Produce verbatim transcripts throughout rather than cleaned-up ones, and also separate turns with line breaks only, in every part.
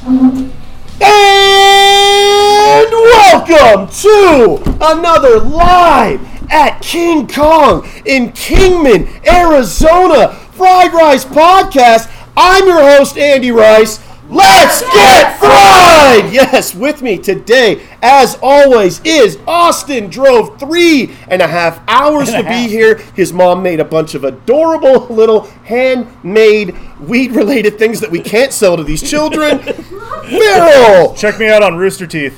And welcome to another live at King Kong in Kingman, Arizona Fried Rice Podcast. I'm your host, Andy Rice. Let's get fried! Yes, with me today, as always, is Austin. Drove three and a half hours to be here. His mom made a bunch of adorable little handmade weed-related things that we can't sell to these children. Meryl!
Check me out on Rooster Teeth.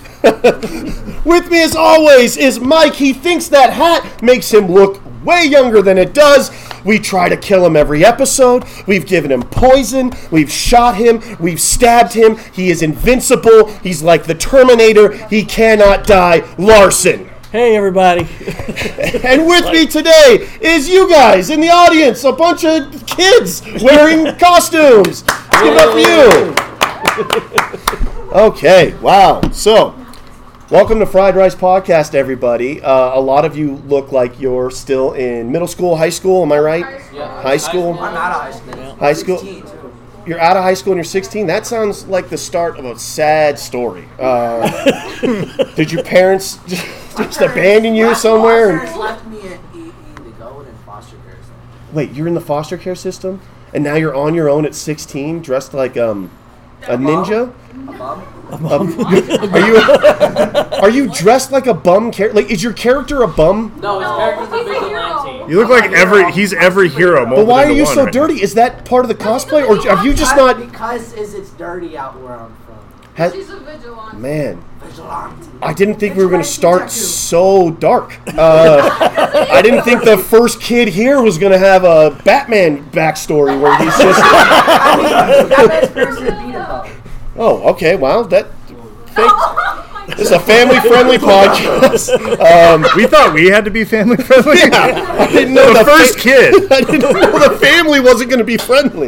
With me, as always, is Mike. He thinks that hat makes him look way younger than it does. We try to kill him every episode. We've given him poison. We've shot him. We've stabbed him. He is invincible. He's like the Terminator. He cannot die. Larson.
Hey, everybody.
And with me today is you guys in the audience, a bunch of kids wearing costumes. Let's give it up for you. Okay, wow. So, welcome to Fried Rice Podcast, everybody. Uh, a lot of you look like you're still in middle school, high school. Am I right?
High school. Yeah.
High school?
I'm out of high school.
High school? You're out of high school and you're sixteen? That sounds like the start of a sad story. Uh, did your parents just, just abandon you somewhere?
My parents left me at eighteen to go in foster care.
Wait, you're in the foster care system? And now you're on your own at sixteen, dressed like um, a ninja?
A bum?
Um, are you are you dressed like a bum character? Like, is your character a bum?
No, his character's a vigilante.
You look like every he's every hero.
But why are you
one,
so
right?
dirty? Is that part of the cosplay, or have you just not?
Because is it's dirty out where I'm from.
Has,
She's a vigilante.
man,
Vigilante.
I didn't think we were going to start so dark. Uh, I didn't think the first kid here was going to have a Batman backstory where he's just.
That man's person beat him though.
Oh, okay. Wow, that. Thank, this is a family-friendly podcast. Um,
We thought we had to be family friendly.
yeah, I didn't know
The
the
first
fa-
kid.
I didn't know the family wasn't going to be friendly.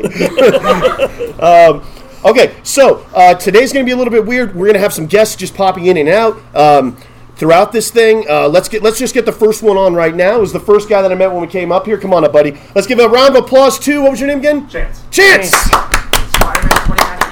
um, okay, so uh, today's going to be a little bit weird. We're going to have some guests just popping in and out um, throughout this thing. Uh, let's get let's just get the first one on right now. It was the first guy that I met when we came up here. Come on up, buddy. Let's give a round of applause to, what was your name again?
Chance.
Chance!
Spider-Man twenty ninety-nine.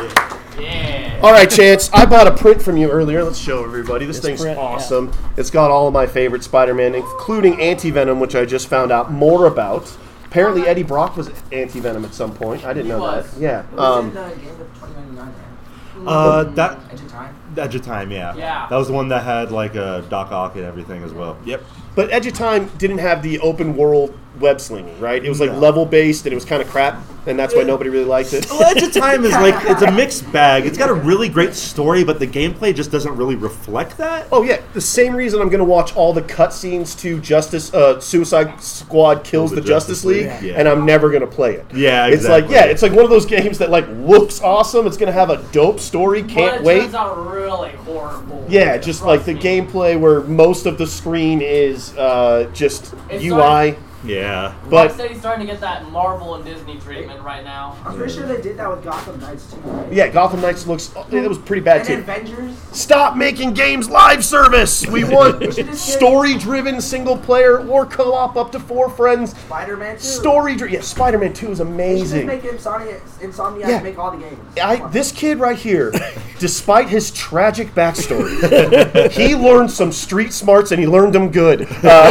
All right, Chance, I bought a print from you earlier. Let's show everybody. This
This
thing's
print, yeah.
awesome. It's got all of my favorite Spider-Man, including Anti-Venom, which I just found out more about. Apparently, Eddie Brock was Anti-Venom at some point. I didn't
He
know
was.
that. Yeah.
It was
Um,
in the game of twenty ninety-nine, right?
Uh, that
Edge of Time.
Edge of Time, yeah.
Yeah.
That was the one that had like a Doc Ock and everything as well. Yep.
but Edge of Time didn't have the open world web slinging, right? It was like
No.
level based, and it was kind of crap, and that's why nobody really liked it.
Well, Edge of Time is like it's a mixed bag. It's got a really great story, but the gameplay just doesn't really reflect that.
Oh yeah, the same reason I'm going to watch all the cutscenes to Justice uh, Suicide Squad kills
Oh,
the,
the
Justice,
Justice
League,
League? Yeah.
and I'm never going to play it.
Yeah,
It's like
exactly.
yeah, it's like one of those games that like looks awesome. It's going to have a dope story. Can't
but it
wait.
turns out really horrible.
Yeah, just like the
Trust me.
gameplay where most of the screen is uh, just
It's
U I.
Yeah.
But
Rocksteady's starting to get that Marvel and Disney treatment right now.
I'm pretty sure they did that with Gotham Knights too, right?
yeah, Gotham Knights looks it was pretty bad
And
too.
Avengers.
Stop making games live service. We want
should just get-
story-driven single player or co-op up to four friends.
Spider-Man two.
Story driven. Yeah, Spider-Man two is
They should just
amazing.
make Insomniac, Insomniac
Yeah.
make all the games.
I,
Come on.
this kid right here, despite his tragic backstory, he learned some street smarts and he learned them good.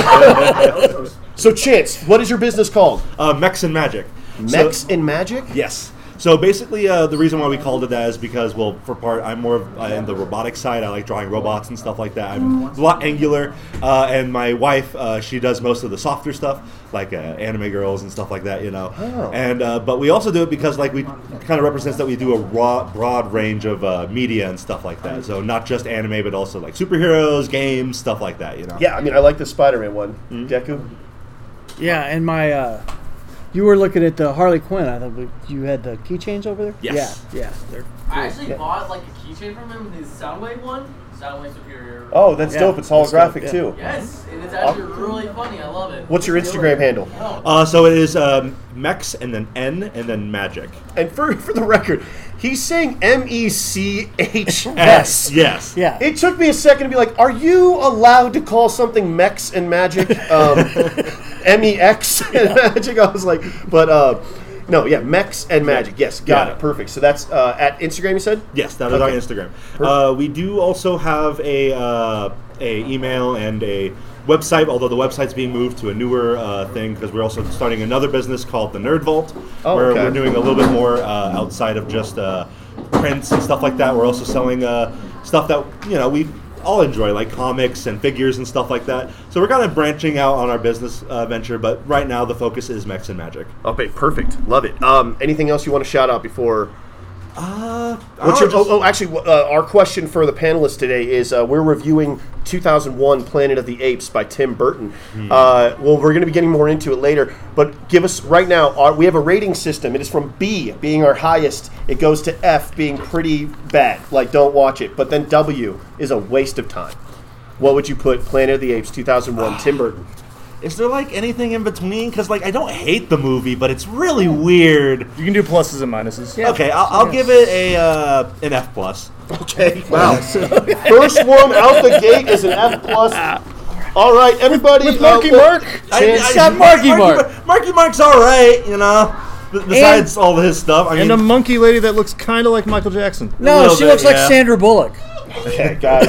Uh, so, Chance, what is your business called?
Uh, Mechs and Magic.
Mechs
So-
and Magic?
Yes. So basically, uh, the reason why we called it that is because, well, for part, I'm more of, uh, in the robotic side. I like drawing robots and stuff like that. I'm a lot angular, uh, and my wife, uh, she does most of the softer stuff, like uh, anime girls and stuff like that, you know.
Oh.
And uh, but we also do it because, like, we kind of represents that we do a raw, broad range of uh, media and stuff like that. So not just anime, but also like superheroes, games, stuff like that, you know.
Yeah, I mean, I like the Spider-Man one.
Mm-hmm.
Deku?
Yeah, and my, uh, you were looking at the Harley Quinn. I thought you had the keychains over there?
Yes.
Yeah, yeah. They're
I actually
Yeah.
bought like a keychain from him, his Soundwave one. Soundwave Superior.
Oh, that's
Yeah,
dope. It's
that's
holographic,
dope, yeah.
too.
Yes, and it's actually really funny. I love it.
What's your Instagram handle?
Oh.
Uh, so it is um, Mechs and then N and then Magic.
And for, for the record, he's saying M E C H
S.
S.
Yes.
yeah.
It took me a second to be like, are you allowed to call something Mechs and Magic? Um, M E X and Magic? I was like, but uh, No, yeah, Mechs and Magic. Yes, got
Yeah.
it. Perfect. So that's uh, at Instagram, you said?
Yes, that is
Okay.
on Instagram. Uh, we do also have a uh, a email and a website, although the website's being moved to a newer uh, thing because we're also starting another business called the Nerd Vault,
Oh,
where
okay.
we're doing a little bit more uh, outside of just uh, prints and stuff like that. We're also selling uh, stuff that you know we all enjoy, like comics and figures and stuff like that. So we're kind of branching out on our business uh, venture, but right now the focus is Mechs and Magic.
Okay, perfect. Love it. Um, anything else you want to shout out before?
Uh,
What's your, oh, oh, actually, uh, our question for the panelists today is uh, we're reviewing two thousand one Planet of the Apes by Tim Burton.
Hmm.
Uh, well, we're going to be getting more into it later, but give us, right now, our, we have a rating system. It is from B being our highest. It goes to F being pretty bad, like don't watch it. But then W is a waste of time. What would you put Planet of the Apes two thousand one, Tim Burton?
Is there like anything in between? Because like I don't hate the movie, but it's really weird.
You can do pluses and minuses.
Okay, I'll, I'll give it a uh, an F plus.
Okay, wow. First one out the gate is an F plus. All right, everybody.
With Marky
uh,
Mark?
Chance-
got Marky Mark.
Mark. Marky Mark's all right, you know. b- Besides all of his stuff, I mean,
And a monkey lady that looks kind of like Michael Jackson.
No,
little
she
bit,
looks like
yeah.
Sandra Bullock.
Okay, guys.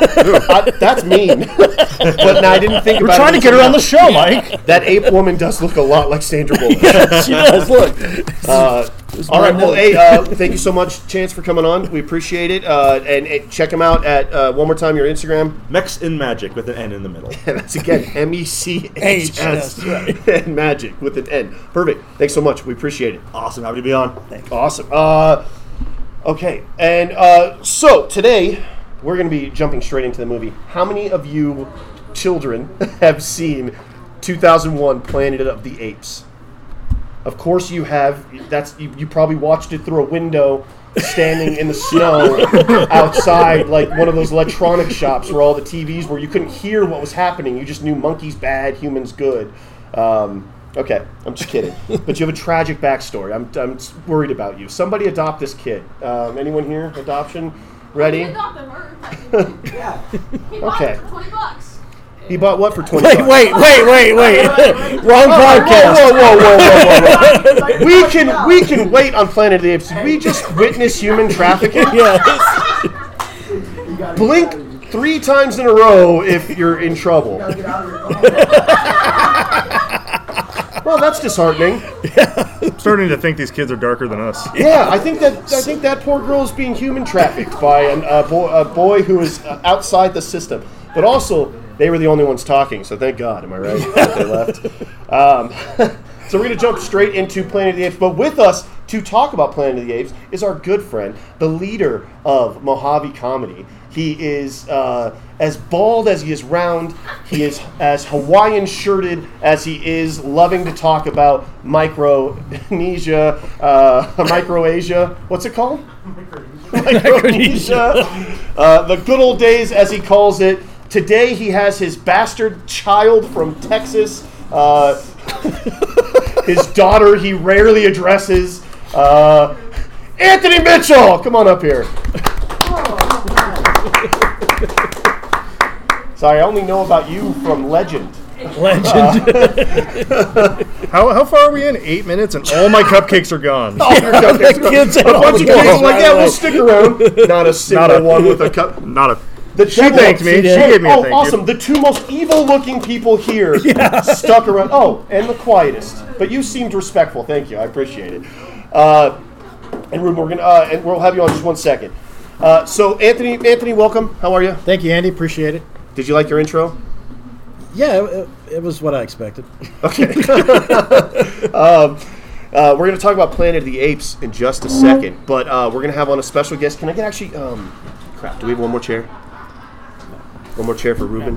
I, that's mean. But now I didn't think
We're
about
trying
it
to get her on the
until
show, Mike.
now. That ape woman does look a lot like Sandra Bullock.
She does. Look.
Uh, all right, well, hey, uh, thank you so much, Chance, for coming on. We appreciate it. Uh, and, and check him out at, uh, one more time, your Instagram.
Mechs in Magic with an N in the middle.
And that's again M E C H S
H, that's
and Magic with an N. Perfect. Thanks so much. We appreciate it.
Awesome, happy to be on.
Awesome. Uh, okay, and uh, so today we're going to be jumping straight into the movie. How many of you children have seen two thousand one Planet of the Apes? Of course you have. That's you, you probably watched it through a window, standing in the snow outside, like one of those electronic shops where all the T Vs were. You couldn't hear what was happening. You just knew monkeys bad, humans good. Um, okay, I'm just kidding. But you have a tragic backstory. I'm, I'm worried about you. Somebody adopt this kid. Um, anyone here? Adoption? Ready?
He adopted her. technically.
Yeah.
He bought
Okay.
it for twenty bucks.
He bought what for twenty
Wait,
bucks?
wait, wait, wait, wait. Wrong
Whoa,
podcast.
whoa, whoa, whoa, whoa, whoa, whoa. We can we can wait on Planet of the Apes. Did we just witness human trafficking?
Yes.
You gotta
Blink three times in a row if you're in trouble.
gotta get out of your
Well, that's disheartening.
I'm starting to think these kids are darker than us.
Yeah, I think that I think that poor girl is being human trafficked by an, a, boy, a boy who is uh, outside the system. But also, they were the only ones talking, so thank God. Am I right? That they left. Um, so we're going to jump straight into Planet of the Apes. But with us to talk about Planet of the Apes is our good friend, the leader of Mojave Comedy. He is uh, as bald as he is round. He is as Hawaiian shirted as he is loving to talk about Micronesia, uh, Microasia. What's it called? Micronesia. Uh, the good old days, as he calls it. Today he has his bastard child from Texas. Uh, his daughter he rarely addresses. Uh, Anthony Mitchell, come on up here. Sorry, I only know about you from Legend.
Legend.
How, how far are we in? Eight minutes and all my cupcakes are gone.
All your cupcakes are-
Kids
a
at all
bunch of
the
kids are
walls,
like,
by
yeah,
the
we'll
way.
stick around. Not a single
Not a-
one with a cup.
Not a.
The
She
devil-
thanked me. She
Hey,
gave me a
oh,
thank you.
awesome. The two most evil-looking people here stuck around. Oh, and the quietest. But you seemed respectful. Thank you. I appreciate it. Uh, and Ruben, we're gonna, uh, and we'll have you on just one second. Uh, so, Anthony, Anthony, welcome. How are you?
Thank you, Andy. Appreciate it.
Did you like your intro?
Yeah, it, it was what I expected.
Okay. um, uh, we're going to talk about Planet of the Apes in just a second, but uh, we're going to have on a special guest. Can I get actually? Um, crap. Do we have one more chair? One more chair for Ruben.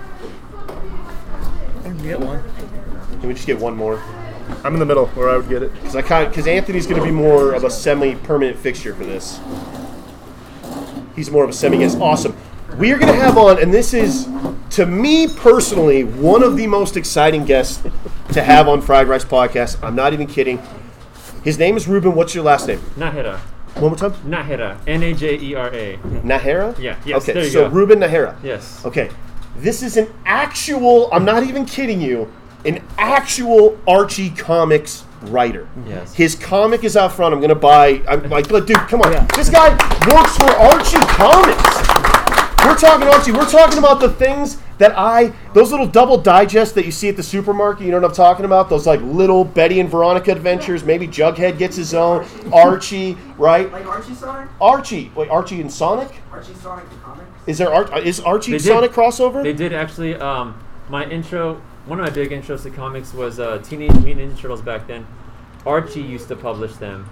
Get one.
Can we just get one more?
I'm in the middle where I would get it.
Because I kind because Anthony's going to be more of a semi-permanent fixture for this. He's more of a semi-guest. Awesome. We are going to have on, and this is, to me personally, one of the most exciting guests to have on Fried Rice Podcast. I'm not even kidding. His name is Ruben. What's your last name?
Nahera.
One more time.
Nahera. N A J E R A.
Nahera?
Yeah, yes,
Okay,
there you
so
go.
Ruben Nahera.
Yes.
Okay. This is an actual, I'm not even kidding you, an actual Archie Comics writer.
Yes.
His comic is out front. I'm gonna buy. I'm like, look, dude, come on.
Yeah.
This guy works for Archie Comics. We're talking Archie. We're talking about the things that I, those little double digests that you see at the supermarket. You know what I'm talking about? Those like little Betty and Veronica adventures. Maybe Jughead gets his own. Archie, right?
Like Archie Sonic?
Archie. Wait, Archie and Sonic?
Archie Sonic the comic?
Is there Ar- is Archie
They
and
did.
Sonic crossover?
They did actually. Um, my intro, one of my big intros to comics was uh, Teenage Mutant Ninja Turtles back then. Archie used to publish them,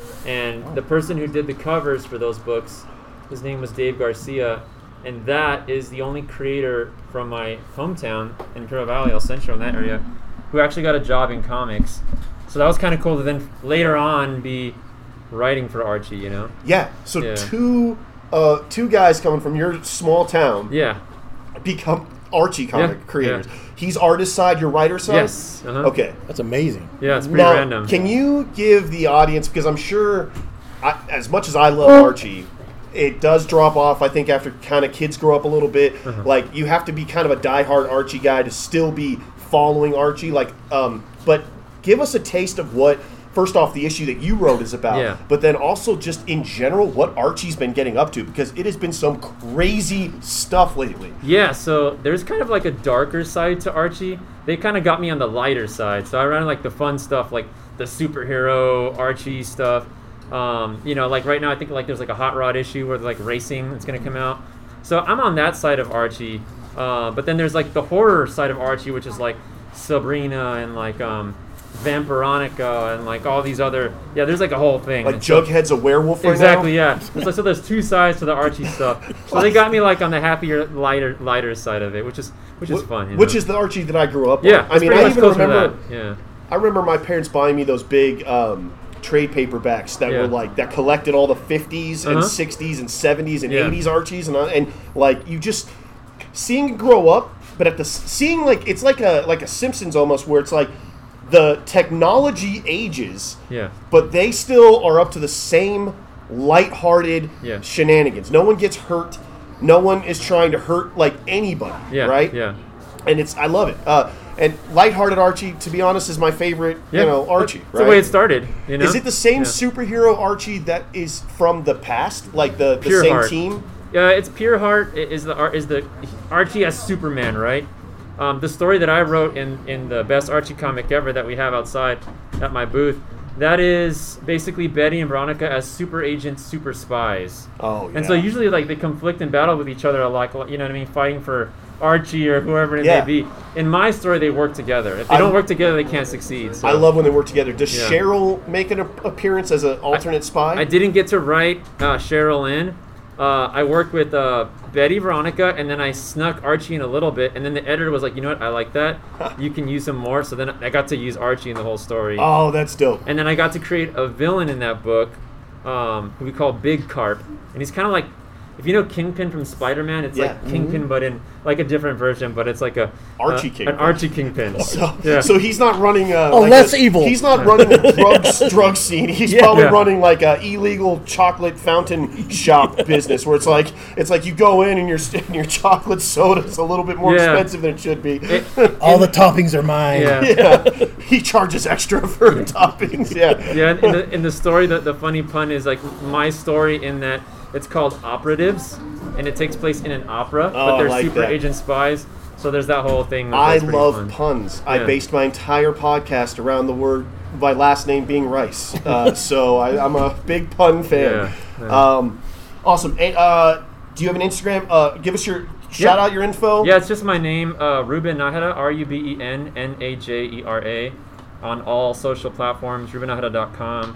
and the person who did the covers for those books, his name was Dave Garcia, and that is the only creator from my hometown in Imperial Valley, El Centro, in that area, who actually got a job in comics. So that was kind of cool to then later on be writing for Archie, you know?
Yeah. So
Yeah.
two uh, two guys coming from your small town
Yeah.
become Archie comic
Yeah,
creators.
yeah.
He's artist side, your writer side?
Yes. Uh-huh.
Okay.
That's amazing.
Yeah, it's pretty
Now,
random.
can you give the audience, because I'm sure, I, as much as I love Archie, it does drop off, I think, after kind of kids grow up a little bit.
Uh-huh.
Like, you have to be kind of a diehard Archie guy to still be following Archie. Like, um, but give us a taste of what, first off, the issue that you wrote is about,
Yeah.
but then also just in general, what Archie's been getting up to, because it has been some crazy stuff lately.
Yeah, so there's kind of like a darker side to Archie. They kind of got me on the lighter side. So I ran like the fun stuff, like the superhero Archie stuff. Um, you know, like right now I think like there's like a Hot Rod issue where like racing that's gonna come out. So I'm on that side of Archie. Uh, but then there's like the horror side of Archie, which is like Sabrina and like um, Vampironica and like all these other. Yeah, there's like a whole thing.
Like
And so-
Jughead's a werewolf right
Exactly,
now?
yeah. So, so there's two sides to the Archie stuff. So they got me like on the happier, lighter, lighter side of it, which is which is
Wh-
fun. You
Which
know?
is the Archie that I grew up
yeah.
on. I
it's
mean,
pretty
I
much
even
closer to
remember.
that. Yeah.
I remember my parents buying me those big um, trade paperbacks that
Yeah.
were like that collected all the fifties and
Uh-huh.
sixties and seventies and
Yeah.
eighties Archies and uh, and like you just seeing it grow up, but at the s- seeing like it's like a like a Simpsons almost where it's like the technology ages,
Yeah.
but they still are up to the same lighthearted
Yeah.
shenanigans. No one gets hurt. No one is trying to hurt like anybody,
Yeah.
right?
Yeah.
And it's I love it. Uh, and lighthearted Archie, to be honest, is my favorite.
Yeah.
You know, Archie.
That's
right?
the way it started. You know.
Is it the same
Yeah.
superhero Archie that is from the past, like the, the
Pure
same
Heart.
team?
Yeah, it's Pure Heart i- is the ar- is the Archie as Superman, right? Um, the story that I wrote in, in the best Archie comic ever that we have outside at my booth, that is basically Betty and Veronica as super agents, super spies.
Oh,
And so
yeah.
usually like they conflict and battle with each other a lot, you know what I mean, fighting for Archie or whoever it
Yeah.
may be. In my story, they work together. If they
I-
don't work together, they can't succeed. So.
I love when they work together. Does
Yeah.
Cheryl make an ap- appearance as an alternate spy?
I didn't get to write uh, Cheryl in. Uh, I worked with uh, Betty, Veronica, and then I snuck Archie in a little bit. And then the editor was like, you know what, I like that. You can use him more. So then I got to use Archie in the whole story.
Oh, that's dope.
And then I got to create a villain in that book um, who we call Big Carp. And he's kind of like, if you know Kingpin from Spider-Man, it's
Yeah. Mm-hmm.
like Kingpin, but in like a different version. But it's like a
Archie
uh,
Kingpin.
an Archie Kingpin.
So,
yeah.
so he's not running a
Oh,
like
less
a-
evil.
He's not running a drug drug scene. He's
Yeah.
probably
Yeah.
running like a illegal chocolate fountain shop business where it's like it's like you go in and your and your chocolate soda is a little bit more
Yeah.
expensive than it should be.
It-
All the toppings are mine.
yeah.
yeah, he charges extra for toppings. Yeah,
Yeah, in the, in the story, the, the funny pun is like my story in that it's called Operatives, and it takes place in an opera,
Oh,
but
I
they're
like
super
that.
agent spies. So there's that whole thing.
I
that's pretty
love
fun.
puns. I
Yeah.
based my entire podcast around the word, my last name being Rice. Uh, so I, I'm a big pun fan.
Yeah, yeah.
Um, awesome. Hey, uh, do you have an Instagram? Uh, give us your shout
Yeah.
out your info.
Yeah, it's just my name, uh, Ruben Najera, R U B E N N A J E R A, on all social platforms, ruben najera dot com.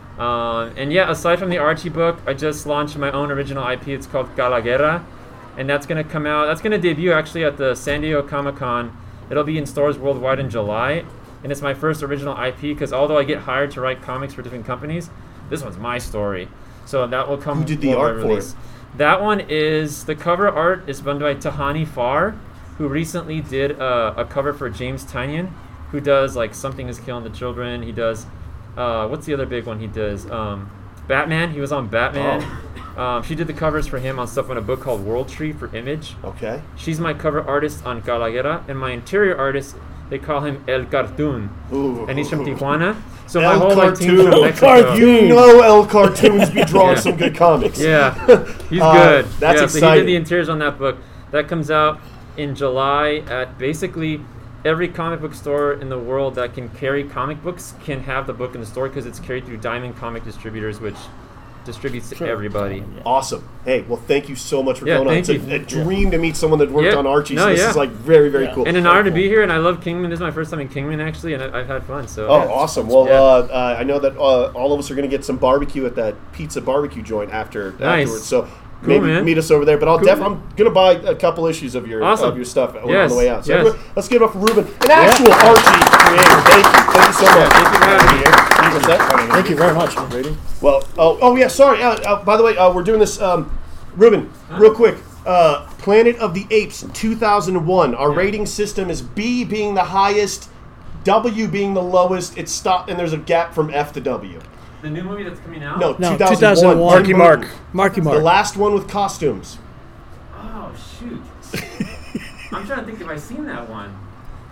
Um, and yeah, aside from the Archie book, I just launched my own original I P. It's called Galaguerra, and that's going to come out, that's going to debut actually at the San Diego Comic-Con. It'll be in stores worldwide in July, and it's my first original I P because although I get hired to write comics for different companies, this one's my story. So that will come
Who did the
worldwide
art for
release. That one is, the cover art is done by Tahani Farr, who recently did uh, a cover for James Tynion, who does like Something is Killing the Children. He does, uh, what's the other big one he does? Um, Batman. He was on Batman. Um, she did the covers for him on stuff in a book called World Tree for Image.
Okay.
She's my cover artist on Galaguerra, and my interior artist they call him El Cartoon,
Ooh.
and he's from Tijuana. So
El
my whole like, team's
Cartoon.
from
El
Mexico.
You know El Cartoon's be drawing
Yeah.
some good comics.
Yeah, he's
Uh,
good.
that's
yeah, So he
exciting.
did the interiors on that book. That comes out in July at basically every comic book store in the world that can carry comic books can have the book in the store because it's carried through Diamond Comic Distributors, which distributes to everybody.
Awesome. Hey, well, thank you so much for
Yeah,
coming on.
thank
It's a,
you.
a dream to meet someone that worked
Yeah.
on Archie. So
No,
this
yeah.
is like very, very
Yeah.
cool.
And an honor to be here, and I love Kingman. This is my first time in Kingman, actually, and I, I've had fun. So.
Oh,
yeah.
awesome. Well,
Yeah.
uh, uh, I know that uh, all of us are going to get some barbecue at that pizza barbecue joint after
Nice.
afterwards. So
Cool,
maybe
man.
meet us over there. But I'll
Cool,
def-
man.
I'm going to buy a couple issues of your
Awesome.
of your stuff on
Yes,
the way out. So
yes.
everyone, let's give it up for Ruben, an actual Archie creator. Thank you. Thank you so much.
Thank you for having me.
What's that?
Thank you very much. Rating?
Well, oh, oh yeah, sorry. Uh, uh, by the way, uh, we're doing this, um, Ruben, real quick. Uh, Planet of the Apes, two thousand one. Our
Yeah.
rating system is B being the highest, W being the lowest. It's stop, and there's a gap from F to W.
The new movie that's coming out?
No,
No,
two thousand one.
two thousand one.
Marky Mark.
Marky
The
Mark.
last one with costumes.
Oh, shoot. I'm trying to think if I've seen that one. I'm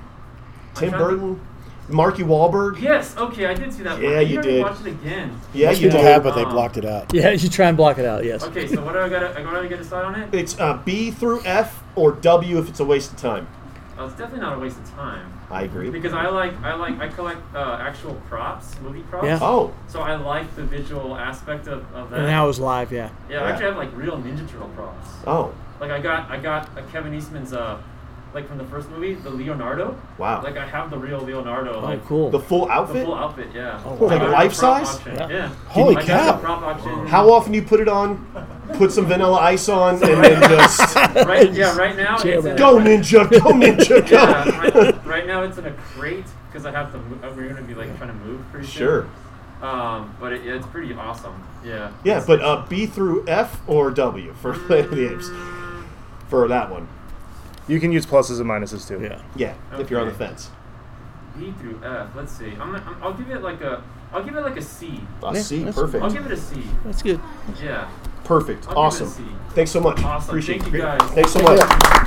Tim
trying to
Burton, Marky Wahlberg.
think- Yes, okay, I did see that one.
Yeah,
I
you
need to
did.
watch it again.
Yeah,
Most
you
people
do.
have, but they
Um,
blocked it out.
Yeah, you try and block it out. Yes.
Okay, so what do I gotta, what do I gotta decide on it?
It's uh, B through F or W if it's a waste of time.
Oh, it's definitely not a waste of time.
I agree.
Because I like, I like, I collect uh, actual props, movie props.
Yeah.
Oh,
So I like the visual aspect of, of that.
And now it's live. Yeah.
yeah,
Yeah.
I actually have like real Ninja Turtle props.
oh,
Like I got, I got a Kevin Eastman's, uh, like from the first movie, the Leonardo.
wow.
Like I have the real Leonardo.
Oh,
like,
cool.
The full
The
outfit?
full outfit, yeah.
Oh, wow.
I got it
Like
at a
life
prop
size?
auction,
Yeah.
Yeah.
Holy
I got it at a
cow.
prop auction.
How often do you put it on? Put some vanilla ice on and then just
Right, yeah, right now it's in a,
go ninja, go ninja, go.
yeah, right, right now it's in a crate because I have to. Move, we're gonna be like trying to move pretty soon.
Sure.
Um, but it, it's pretty awesome. Yeah.
Yeah, but uh, B through F or W for Planet of the Apes for that one.
You can use pluses and minuses too.
Yeah.
Yeah, if you're on the
Okay.
fence.
B through F. Let's see. I'm, I'm. I'll give it like a. I'll give it like a C.
A
Yeah,
C,
that's-
perfect.
I'll give it a C.
That's good.
Yeah.
Perfect.
I'll give it a
Awesome.
C.
Thanks so much.
Awesome.
Appreciate
Thank
it.
you,
Great.
guys.
Thanks so much.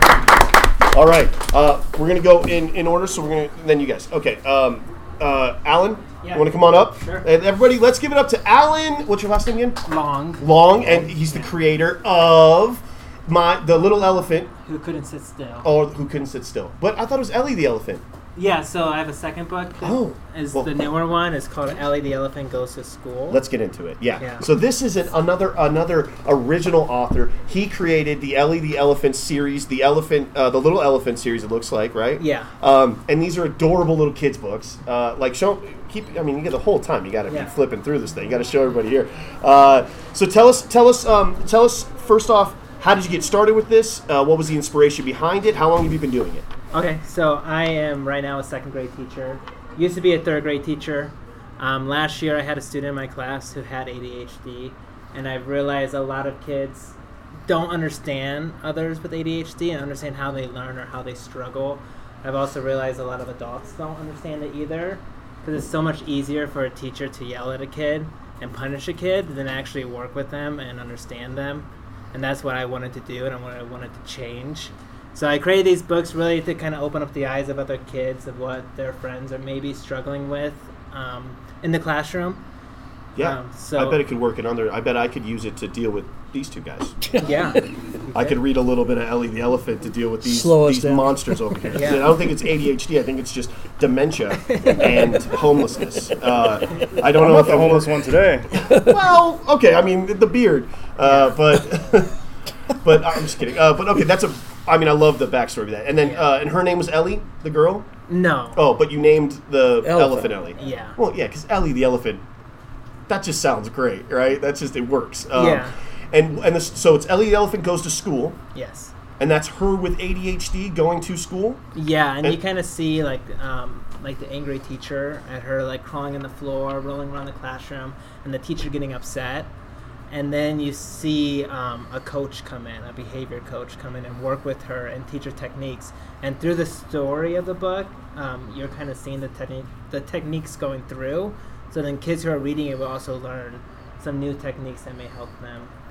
All right. Uh, we're going to go in, in order, so we're going to, then you guys. Okay. Um, uh, Alan,
Yeah.
you want to come on up?
Sure.
And everybody, let's give it up to Alan. What's your last name again?
Long,
Long, and he's the creator of my the Little Elephant,
who couldn't sit still.
or Who Couldn't Sit Still. But I thought it was Ellie the Elephant.
Yeah, so I have a second book. That
Oh,
is
well-
the newer one. It's called Ellie the Elephant Goes to School.
Let's get into it. Yeah.
Yeah.
So this is an, another another original author. He created the Ellie the Elephant series, the elephant, uh, the Little Elephant series. It looks like, right?
Yeah.
Um, and these are adorable little kids' books. Uh, like show, keep. I mean, you get the whole time. You got to
Yeah.
be flipping through this thing. You got to show everybody here. Uh, so tell us, tell us, um, tell us first off, how did you get started with this? Uh, what was the inspiration behind it? How long have you been doing it?
Okay, so I am right now a second grade teacher. Used to be a third grade teacher. Um, last year I had a student in my class who had A D H D, and I've realized a lot of kids don't understand others with A D H D and understand how they learn or how they struggle. I've also realized a lot of adults don't understand it either, because it's so much easier for a teacher to yell at a kid and punish a kid than actually work with them and understand them. And that's what I wanted to do and what I wanted to change. So I created these books really to kind of open up the eyes of other kids of what their friends are maybe struggling with um, in the classroom.
Yeah.
Um, so
I bet it could work it under. I bet I could use it to deal with these two guys.
yeah,
I could read a little bit of Ellie the Elephant to deal with these,
Slow us
these
down.
monsters over here.
Yeah.
I don't think it's A D H D. I think it's just dementia and homelessness. Uh, I don't
I'm
know
not
if
the
I'm
homeless one today.
Well, okay. I mean the beard, uh, but but I'm just kidding. Uh, but okay, that's a. I mean, I love the backstory of that. And then
Yeah.
uh, and her name was Ellie, the girl.
no,
Oh, but you named the
Elephant.
elephant, Ellie.
yeah,
Well, yeah, because Ellie the elephant. That just sounds great, right? That's just it works. Um,
Yeah.
And and this, so it's Ellie the elephant goes to school.
yes.
And that's her with A D H D going to school?
Yeah, and
And-
you kind of see like um, like the angry teacher at her like crawling on the floor, rolling around the classroom, and the teacher getting upset. And then you see um, a coach come in, a behavior coach come in and work with her and teach her techniques. And through the story of the book, um, you're kind of seeing the technique, the techniques going through. So then kids who are reading it will also learn some new techniques that may help them.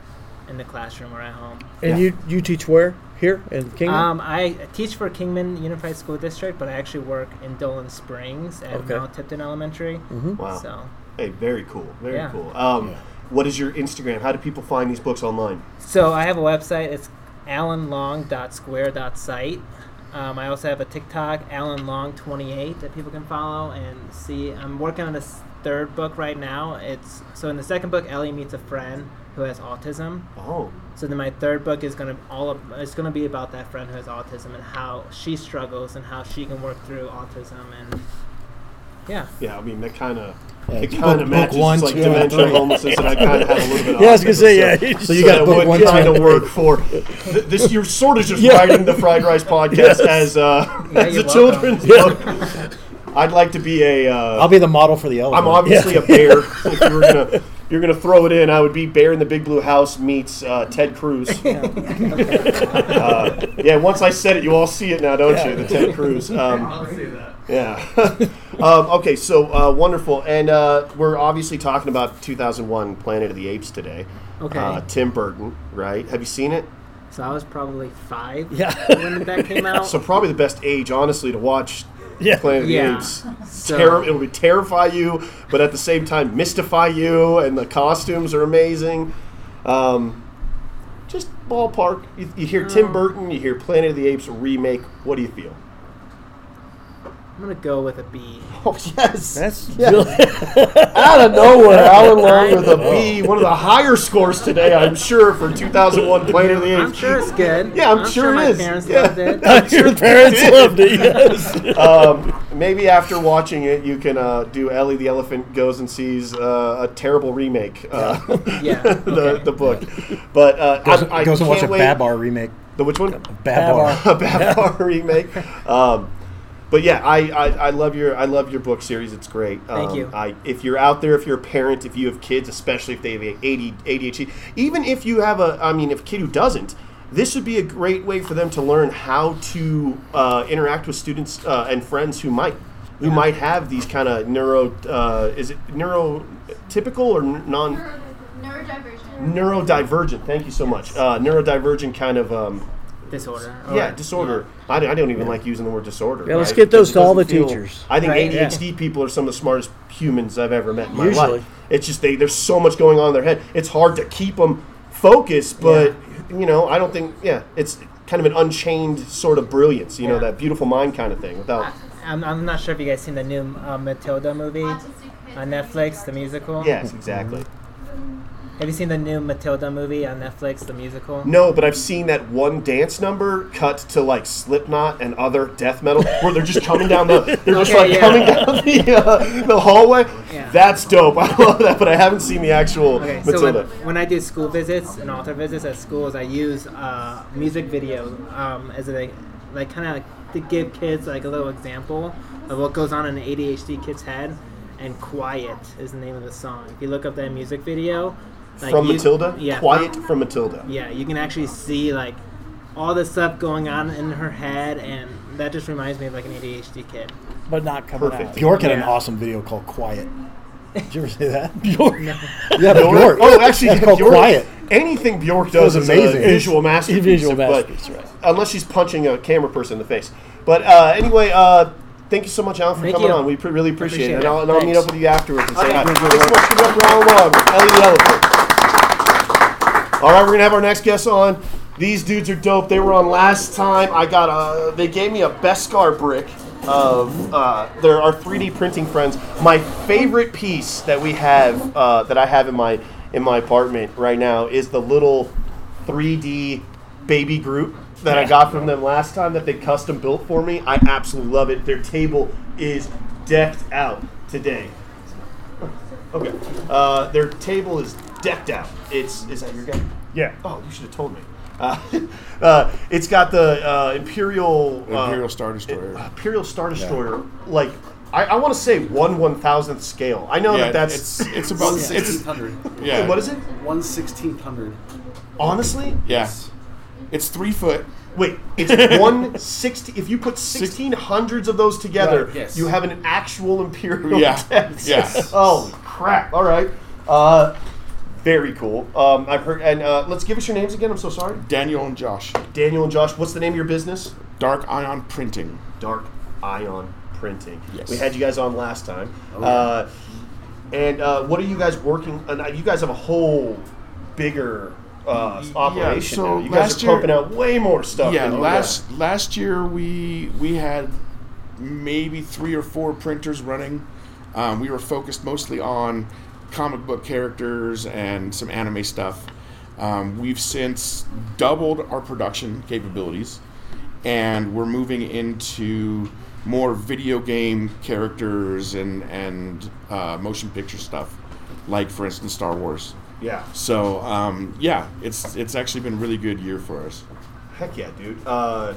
in the classroom or at home.
And
Yeah.
you you teach where? Here in Kingman?
Um, I teach for Kingman Unified School District, but I actually work in Dolan Springs at
Okay.
Mount Tipton Elementary.
Mhm.
Wow.
So,
Hey, very cool. Very
Yeah.
cool. Um, What is your Instagram? How do people find these books online?
so I have a website. It's alan long dot square dot site. Um, I also have a TikTok, alan long twenty-eight, that people can follow and see. I'm working on this third book right now. It's so in the second book, Ellie meets a friend who has autism.
Oh,
So then my third book is gonna all of, it's gonna be about that friend who has autism and how she struggles and how she can work through autism and yeah.
yeah. I mean, that kind of
Yeah,
it
book-
kind
book
of matches
one,
like
two, and
dementia,
three.
homelessness, and I kind of had a little bit. Of
Yeah, I was gonna say,
autism,
yeah.
So,
So you
so
got
that
book
would
one, two,
kind of
and
work for th- this. You're sort of just
Yeah.
writing the Fried Rice Podcast as uh,
Yeah,
as a
you're
children's book. I'd like to be a. Uh,
I'll be the model for the elephant.
I'm obviously
Yeah.
a bear. If you were gonna, you're gonna throw it in, I would be Bear in the Big Blue House meets uh, Ted Cruz. uh, yeah, once I said it, you all see it now, don't you? The Ted Cruz. Um,
I'll say that.
yeah. um, okay, so uh, wonderful, and uh, we're obviously talking about two thousand one Planet of the Apes today.
Okay.
Uh, Tim Burton, right? Have you seen it?
So I was probably five
Yeah.
when that came out.
So probably the best age, honestly, to watch
Yeah.
Planet of the
Yeah.
Apes.
So-
Terri- it would terrify you, but at the same time mystify you, and the costumes are amazing. Um, just ballpark. You, you hear Tim
Um,
Burton, you hear Planet of the Apes remake. What do you feel?
I'm gonna go with a B.
Oh yes,
That's
Yeah.
really,
out of nowhere, Alan Long with a B, one of the higher scores today, I'm sure, for two thousand one Planet of the Apes.
I'm sure it's good.
Yeah, I'm sure it
my
is.
parents
Yeah.
loved it.
your parents loved it. Yes.
Um, maybe after watching it, you can uh, do Ellie the Elephant Goes and Sees uh, a terrible remake. Uh,
Yeah,
the
okay.
the book, but uh,
Goes,
I, I
goes and watch a
can't wait.
Babar remake.
The which one?
Babar.
A Babar remake. Um, but yeah, I, I, I love your I love your book series. It's great.
Thank
um,
you.
I, if you're out there, if you're a parent, if you have kids, especially if they have A D H D, even if you have a, I mean, if a kid who doesn't, this would be a great way for them to learn how to uh, interact with students uh, and friends who might who
Yeah.
might have these kind of neuro. Uh, is it neurotypical or n- non?
Neuro- neurodivergent.
Neurodivergent. Thank you so much. Uh, neurodivergent kind of. Um,
Disorder.
yeah,
Or-
disorder. I, don't- I don't even like using the word disorder.
Yeah, let's
right?
get those
Because
to
it
all the
doesn't feel-
teachers.
I think
Right,
A D H D people are some of the smartest humans I've ever met in my
Usually.
life. It's just they there's so much going on in their head. It's hard to keep them focused, but you know, I don't think. Yeah, it's kind of an unchained sort of brilliance. You know,
Yeah.
that beautiful mind kind of thing. Without.
I'm, I'm not sure if you guys seen the new uh, Matilda movie
Autistic kids.
on Netflix, the musical.
Yes, exactly.
Have you seen the new Matilda movie on Netflix, the musical?
No, but I've seen that one dance number cut to like Slipknot and other death metal, where they're just coming down the, they're just
Okay,
like
yeah.
coming down the uh, the hallway.
Yeah.
That's dope. I love that, but I haven't seen the actual
Okay, so when,
Matilda.
when I do school visits and author visits at schools, I use uh, music video um, as a like kind of like to give kids like a little example of what goes on in an A D H D kid's head. And Quiet is the name of the song. If you look up that music video, like
From
you-
Matilda,
yeah,
Quiet
from-
from Matilda.
Yeah, you can actually see like all the stuff going on in her head, and that just reminds me of like an A D H D kid.
But not coming
Perfect.
out. Bjork had an
Yeah.
awesome video called Quiet. Did you ever see that? Bjork. Yeah,
Bjork?
Bjork.
Oh, actually,
it's called
Bjork-
Quiet.
Anything Bjork does
was
is
amazing.
a visual masterpiece.
Visual
but-
masterpiece, right.
Unless she's punching a camera person in the face. But uh, anyway, uh, thank you so much, Alan, for
Thank
coming
you.
on. We pre- really appreciate,
Appreciate
it. And
it.
I'll, and I'll meet
Thanks.
up with you afterwards and say
Okay.
hi. Thanks so much for coming up, Alan Long, Ellie the Elephant. All right, we're going to have our next guest on. These dudes are dope. They were on last time. I got a, they gave me a Beskar brick of, uh, they're our three D printing friends. My favorite piece that we have, uh, that I have in my, in my apartment right now is the little three D baby Groot that I got from them last time that they custom built for me. I absolutely love it. Their table is decked out today. Okay. Uh, their table is decked out. It's is that your guy?
Yeah.
Oh, you should have told me. Uh, uh, it's got the uh, Imperial uh,
Imperial Star Destroyer.
Imperial Star Destroyer. Like I, I want to say one one thousandth scale. I know
yeah,
that that's
it's it's about it's
sixteen hundred.
yeah.
what is it?
One sixteen hundred.
Honestly,
Yeah, it's three foot.
wait, it's one sixty. If you put sixteen hundreds of those together,
Right, yes.
you have an actual Imperial
Yeah,
text.
yes.
Oh crap! All right. Uh, Very cool. Um, I've heard, and uh, let's give us your names again. I'm so sorry.
Daniel and Josh.
Daniel and Josh. What's the name of your business?
Dark Ion Printing.
Dark Ion Printing.
Yes.
We had you guys on last time.
Oh, yeah.
uh, and uh, what are you guys working on? You guys have a whole bigger uh, operation
so
now. You guys
last
are pumping
year-
out way more stuff.
Yeah,
than you
last last year we we had maybe three or four printers running. Um, we were focused mostly on comic book characters and some anime stuff. Um, we've since doubled our production capabilities, and we're moving into more video game characters and and uh, motion picture stuff, like for instance Star Wars.
Yeah.
So um, yeah, it's it's actually been a really good year for us.
Heck yeah, dude. Uh,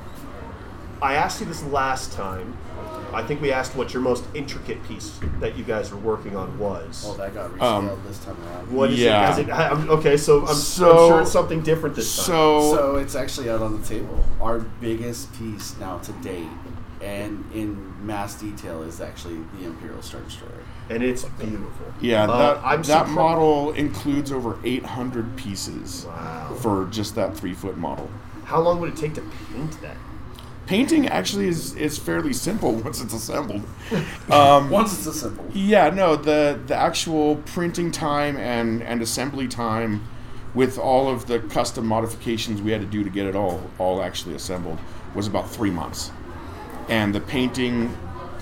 I asked you this last time. I think we asked what your most intricate piece that you guys were working on was.
Oh, that got rescaled
Um,
this time around.
What is
yeah.
it? Is it I'm, okay, so I'm,
So-
I'm sure it's something different this time.
So,
So it's actually out on the table. Our biggest piece now to date, and in mass detail, is actually the Imperial Star Destroyer.
and it's beautiful.
yeah,
Uh,
that,
I'm
that
surpri-
model includes over eight hundred pieces
Wow.
for just that three foot model.
How long would it take to paint that?
Painting actually is, is fairly simple once it's assembled. Um,
Once it's assembled.
yeah, no, the the actual printing time and, and assembly time, with all of the custom modifications we had to do to get it all all actually assembled, was about three months. And the painting,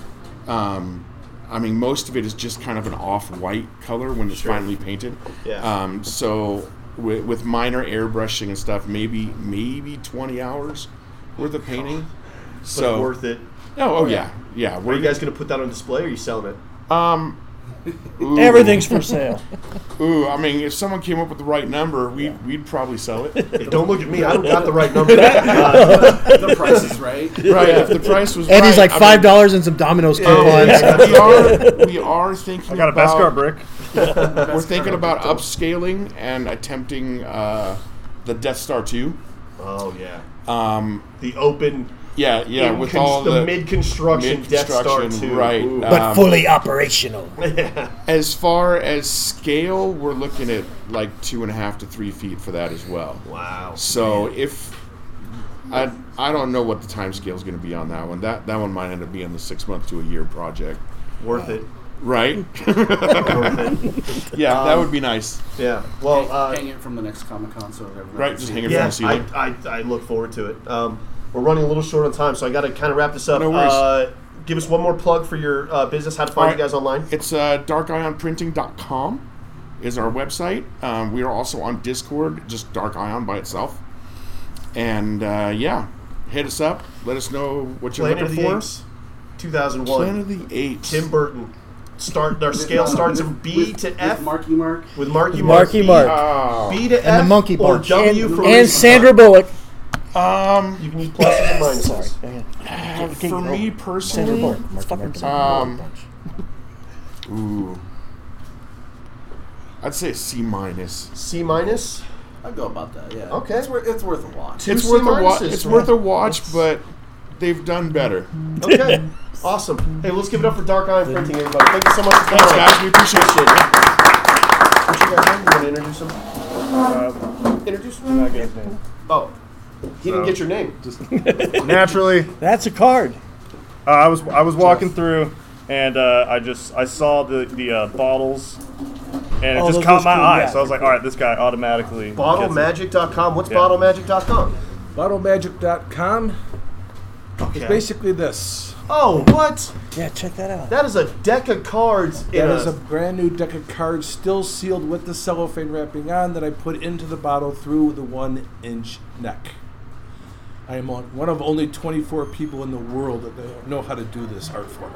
um, I mean, most of it is just kind of an off-white color when it's
Sure.
finally painted.
Yeah.
Um, so with, with minor airbrushing and stuff, maybe maybe twenty hours worth of painting.
But
So
worth it.
Oh, oh yeah, yeah.
Are you guys going to put that on display, or are you selling it?
Um, ooh,
Everything's for sale.
Ooh, I mean, if someone came up with the right number, we we'd probably sell it.
Hey, don't look at me. I don't got the right number. Uh,
The price is right.
Right, if the price was
Eddie's
right,
like
I
five
mean,
dollars and some Domino's coupons.
yeah, we are we are thinking
I got a
about
Beskar brick.
we're thinking about upscaling and attempting uh, the Death Star two.
oh yeah.
Um,
The open.
yeah, yeah,
in
with
cons-
all
the,
the
mid-construction, Death Star
mid-construction,
two.
right,
Ooh.
uh,
But
Um,
fully operational.
As far as scale, we're looking at like two and a half to three feet for that as well.
Wow.
So if I I don't know what the time scale is going to be on that one. That that one might end up being the six month to a year project,
Worth it.
right?
Worth it.
Yeah, that
Um,
would be nice.
Yeah. Well, uh,
Hang it from the next Comic Con so everyone
Right,
can
just
see
hang
it.
it
yeah,
from the ceiling.
I, I, I look forward to it. Um, we're running a little short on time, so I got to kind of wrap this up.
No worries.
Uh, give us one more plug for your uh, business. How to find
All
you guys online?
It's uh, dark ion printing dot com is our website. Um, we are also on Discord, just Dark Ion by itself. And uh, yeah, hit us up. Let us know what you're
Planet of
looking
the
for.
Apes, two thousand one.
Planet of the Apes.
Tim Burton. Start. Their scale starts from B
With-
to
with
F.
Marky Mark.
With Marky Mark.
Marky
B-
Mark.
Oh.
B to F.
And the Monkey
or
Bunch.
W
and,
for
and
Racing
Sandra
Car.
Bullock.
Um,
You can use pluses and minuses.
Sorry.
uh,
Okay,
for
oh,
me
Sandra
personally,
Bullock. It's fucking Sandra
Um,
Bullock bunch.
ooh, I'd say a C minus.
C minus.
I'd go about that, yeah.
Okay.
It's, wor- it's worth a watch.
Two
It's
C
worth a watch.
minuses,
It's
man.
worth a watch, but they've done better.
Okay. Awesome. Hey, let's give it up for Dark Ion Printing, everybody. Thank you so much for coming.
Thanks, guys. We appreciate it.
What you guys have? You want to introduce him?
Uh,
Introduce
I'm not getting his name.
Oh. He didn't
So-
get your name.
Naturally,
That's a card.
uh, I was I was walking through, and uh, I just I saw the the uh, bottles, and it
Oh,
just
those
caught
look
my
cool,
eye.
yeah.
So I was like, all right, this guy automatically gets it.
Bottle Magic dot com. What's
Yeah.
Bottle Magic dot com?
Bottle Magic dot com
Okay.
is basically this.
Oh, what?
Yeah, check that out.
That is a deck of cards in
That
a,
is a brand new deck of cards, still sealed with the cellophane wrapping on, that I put into the bottle through the one inch neck. I am on, one of only twenty-four people in the world that know how to do this art form.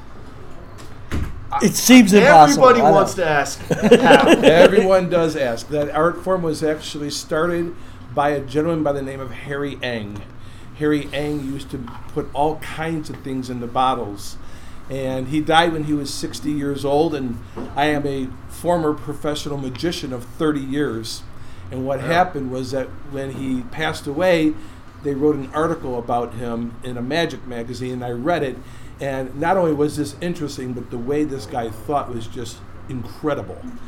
It seems impossible.
Everybody
I know.
wants to ask how.
Everyone does ask. That art form was actually started by a gentleman by the name of Harry Eng. Harry Eng used to put all kinds of things in the bottles. And he died when he was sixty years old, and I am a former professional magician of thirty years. And what happened was that when he passed away, they wrote an article about him in a magic magazine, and I read it. And not only was this interesting, but the way this guy thought was just incredible.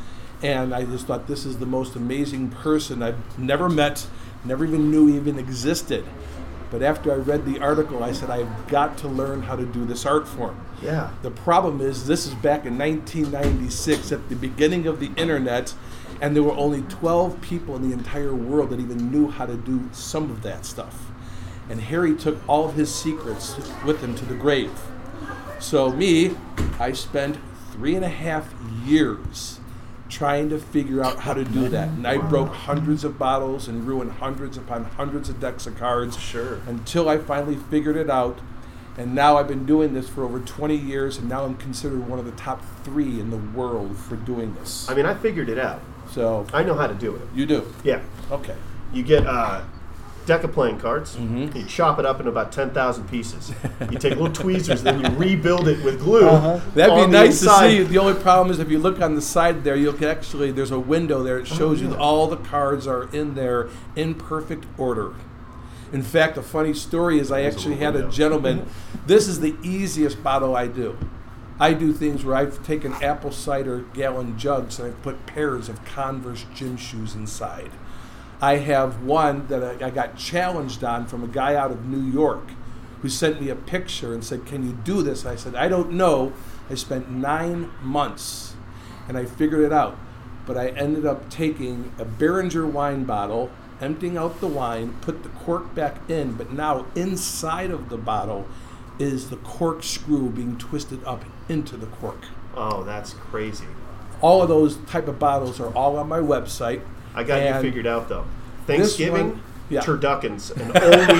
And I just thought, this is the most amazing person I've never met, never even knew even existed. But after I read the article, I said, I've got to learn how to do this art form.
Yeah.
The problem is, this is back in nineteen ninety-six, at the beginning of the internet, and there were only twelve people in the entire world that even knew how to do some of that stuff. And Harry took all of his secrets with him to the grave. So me, I spent three and a half years trying to figure out how to do that. And I broke hundreds of bottles and ruined hundreds upon hundreds of decks of cards.
Sure.
Until I finally figured it out. And now I've been doing this for over twenty years, and now I'm considered one of the top three in the world for doing this.
I mean, I figured it out.
So
I know how to do it.
You do?
Yeah.
Okay.
You get a deck of playing cards.
Mm-hmm.
You chop it up into about ten thousand pieces. You take little tweezers, then you rebuild it with glue.
Uh-huh. That'd be
on the
nice to
inside.
see. The only problem is if you look on the side there, you'll actually, there's a window there. It shows
Oh,
you
yeah.
that all the cards are in there in perfect order. In fact, a funny story is I
There's a
actually
little
had a
window.
gentleman. This is the easiest bottle I do. I do things where I've taken apple cider gallon jugs and I've put pairs of Converse gym shoes inside. I have one that I, I got challenged on from a guy out of New York who sent me a picture and said, can you do this? I said, I don't know. I spent nine months and I figured it out. But I ended up taking a Behringer wine bottle, emptying out the wine, put the cork back in, but now inside of the bottle is the cork screw being twisted up into the cork.
Oh, that's crazy.
All of those type of bottles are all on my website.
I got
And
you figured out, though.
this
Thanksgiving,
one- yeah.
turduckens, and only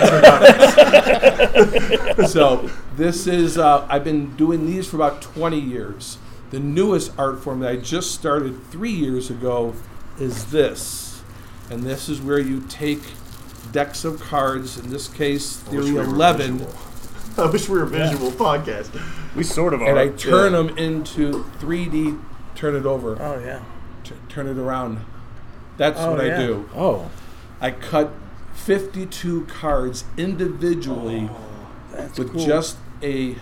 turduckens.
So this is, uh, I've been doing these for about twenty years. The newest art form that I just started three years ago is this. And this is where you take decks of cards, in this case,
I wish
Theory
we were
eleven.
visual. I wish we were a visual podcast.
We sort of are.
And I turn
Yeah.
them into three D, turn it over.
Oh, yeah.
T- turn it around. That's
Oh,
what I
yeah.
do.
Oh.
I cut fifty-two cards individually
That's
with
cool.
just a.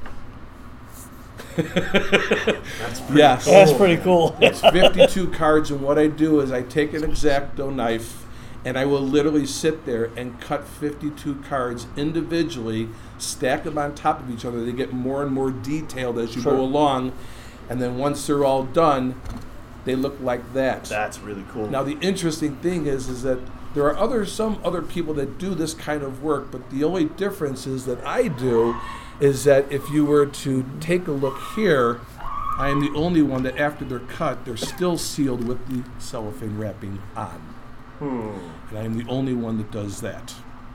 That's pretty
Yes.
cool.
That's pretty cool.
It's fifty-two cards, and what I do is I take an X-Acto knife, and I will literally sit there and cut fifty-two cards individually, stack them on top of each other. They get more and more detailed as you
Sure.
go along, and then once they're all done, they look like that.
That's really cool.
Now the interesting thing is, is that there are other some other people that do this kind of work, but the only difference is that I do is that if you were to take a look here, I am the only one that after they're cut, they're still sealed with the cellophane wrapping on.
Hmm.
And I am the only one that does that.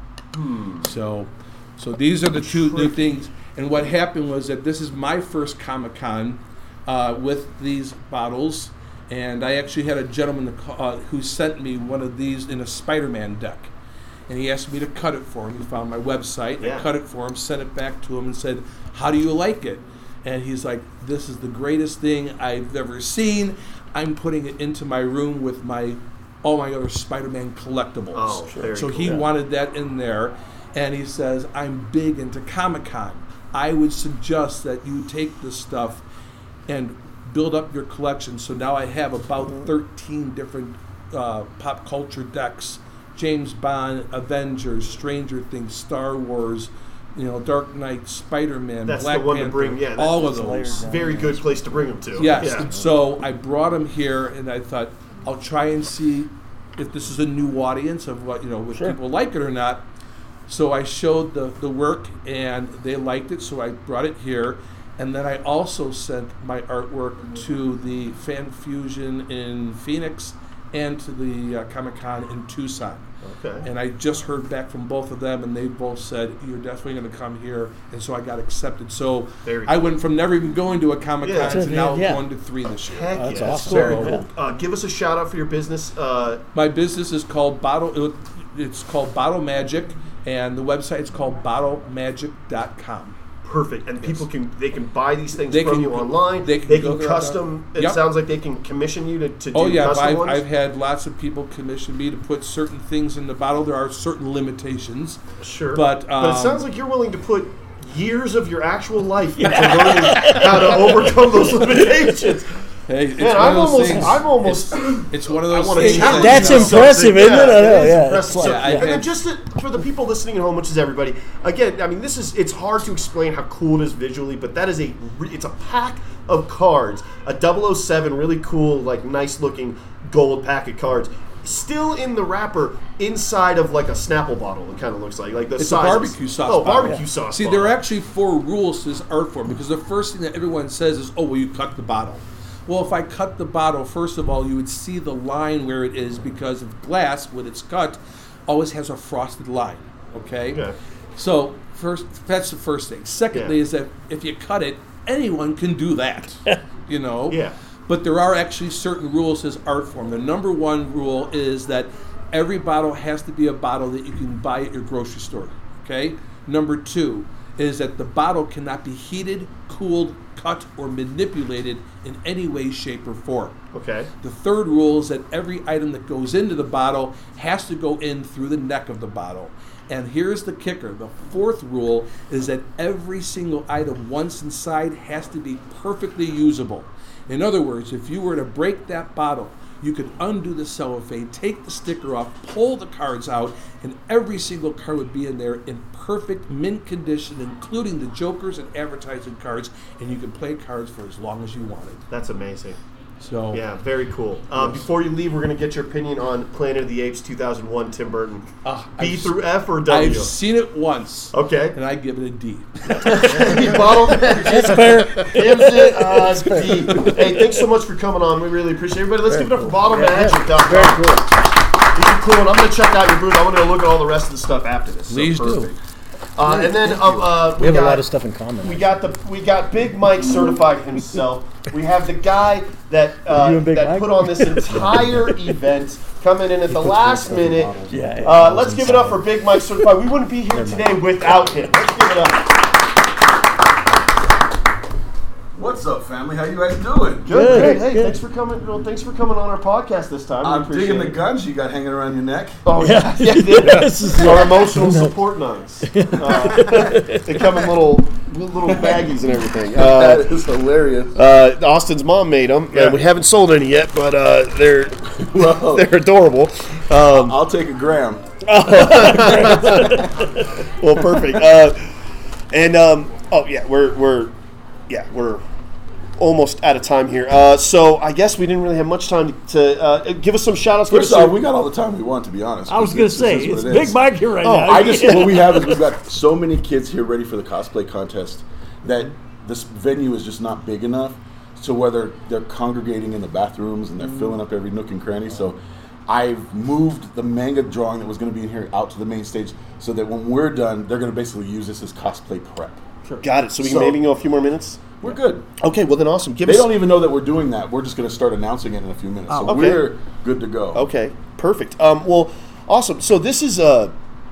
Hmm.
So, so these are the two new things. And what happened was that this is my first Comic-Con uh, with these bottles. And I actually had a gentleman that, ca- uh, who sent me one of these in a Spider-Man deck. And he asked me to cut it for him. He found my website.
Yeah.
I cut it for him, sent it back to him, and said, how do you like it? And he's like, this is the greatest thing I've ever seen. I'm putting it into my room with my all my other Spider-Man collectibles.
Oh, very
so
cool.
he
Yeah.
wanted that in there. And he says, I'm big into Comic-Con. I would suggest that you take this stuff and build up your collection. So now I have about thirteen different uh, pop culture decks. James Bond, Avengers, Stranger Things, Star Wars, you know, Dark Knight, Spider-Man,
That's
Black
the one
Panther,
to bring. Yeah,
all
that's
of those.
a very good place to bring them to.
Yes.
Yeah.
And so I brought them here, and I thought I'll try and see if this is a new audience of what you know, if
Sure.
people like it or not. So I showed the the work, and they liked it. So I brought it here, and then I also sent my artwork to the Fan Fusion in Phoenix and to the uh, Comic-Con in Tucson.
Okay.
And I just heard back from both of them, and they both said, you're definitely going to come here. And so I got accepted. So
Very
I
cool.
went from never even going to a Comic-Con
Yeah.
to now
Yeah.
going to three this year.
Heck
That's
yeah,
awesome.
Very
So-
cool. Uh, give us a shout out for your business. Uh,
My business is called Bottle. it- It's called Bottle Magic, and the website is called bottle magic dot com.
perfect, and people can they can buy these things
They
from
can
you
go-
online.
they
They
can
can,
go there
custom.
on-
It
Yep.
sounds like they can commission you to, to do
Oh yeah,
custom
I've,
ones.
I've had lots of people commission me to put certain things in the bottle. There are certain limitations.
Sure,
but,
but it
um,
sounds like you're willing to put years of your actual life into learning how to overcome those limitations.
Hey, it's
Man,
one
I'm
of those
almost,
things-
I'm almost.
It's, it's one of those
I wanna
things.
challenge
That's
you on
impressive,
something.
isn't it? I know,
it is
yeah.
impressive.
It's like-
So-
Yeah, I
and then
had-
just to, for the people listening at home, which is everybody, again, I mean, this is it's hard to explain how cool it is visually, but that is a re- it's a pack of cards, a double oh seven, really cool, like nice looking gold pack of cards. Still in the wrapper, inside of like a Snapple bottle. It kind of looks like like the
It's
size
a
is-
barbecue sauce.
Oh,
bottle.
barbecue sauce.
See,
bottle.
there are actually four rules to this art form because the first thing that everyone says is, "Oh, well, you cut the bottle." Well, if I cut the bottle, first of all, you would see the line where it is because of glass, when it's cut, always has a frosted line. Okay.
Okay.
So first, that's the first thing. Secondly,
Yeah.
is that if you cut it, anyone can do that. You know.
Yeah.
But there are actually certain rules to this art form. The number one rule is that every bottle has to be a bottle that you can buy at your grocery store. Okay? Number two is that the bottle cannot be heated, cooled, cut, or manipulated in any way, shape, or form.
Okay.
The third rule is that every item that goes into the bottle has to go in through the neck of the bottle. And here's the kicker. The fourth rule is that every single item once inside has to be perfectly usable. In other words, if you were to break that bottle, you could undo the cellophane, take the sticker off, pull the cards out, and every single card would be in there in perfect mint condition, including the jokers and advertising cards, and you can play cards for as long as you wanted.
That's amazing.
So
Yeah, very cool. Um,
Yes.
Before you leave, we're going to get your opinion on Planet of the Apes two thousand one, Tim Burton.
uh,
B
I've-
through F or W?
I've seen it once.
Okay.
And I give it a D.
He bottled
That's fair.
gives it a D. Hey, thanks so much for coming on. We really appreciate it. Everybody, let's give it up for bottle magic dot com.
Very cool.
These are cool, and I'm going to check out your booth. I want to look at all the rest of the stuff after this. So
Please do.
perfect. Uh, and then uh, uh,
We have
got,
a lot of stuff in common.
We got the we got Big Mike certified himself. We have the guy that uh,
You and Big
that
Mike?
put on this entire event coming in at the last minute.
Yeah, yeah.
Uh, let's give it up for Big Mike certified. We wouldn't be here today without him. Let's give it up.
What's up, family? How you guys doing?
Good,
Good,
good. Hey,
good.
thanks for coming. Well, thanks for coming on our podcast this time. We
I'm
appreciate
digging the
it.
guns you got hanging around your neck.
Oh yeah, yeah,
This is-
our emotional support nuns. Uh, they come in little little baggies and everything.
that
Uh,
is hilarious.
uh, Austin's mom made them,
Yeah.
and we haven't sold any yet, but uh, they're
Well,
they're adorable. Um,
I'll take a gram.
well, perfect. Uh, and um, oh yeah, we're we're yeah we're almost out of time here. Uh, so I guess we didn't really have much time to, to uh, give us some shout outs.
First off, we got all the time we want, to be honest.
I was going to
This
say,
is what
it's
it
Big
is.
Mike here right
Oh,
now.
I just what we have is we've got so many kids here ready for the cosplay contest that this venue is just not big enough. So whether they're congregating in the bathrooms and they're filling up every nook and cranny, so I've moved the manga drawing that was going to be in here out to the main stage so that when we're done, they're going to basically use this as cosplay prep.
Got it. So we can
So-
maybe go a few more minutes.
We're good.
Okay, well then awesome. Give
They
us.
don't even know that we're doing that. We're just going to start announcing it in a few minutes. So
Oh, okay.
we're good to go.
Okay, perfect. Um, well, awesome. So this is uh,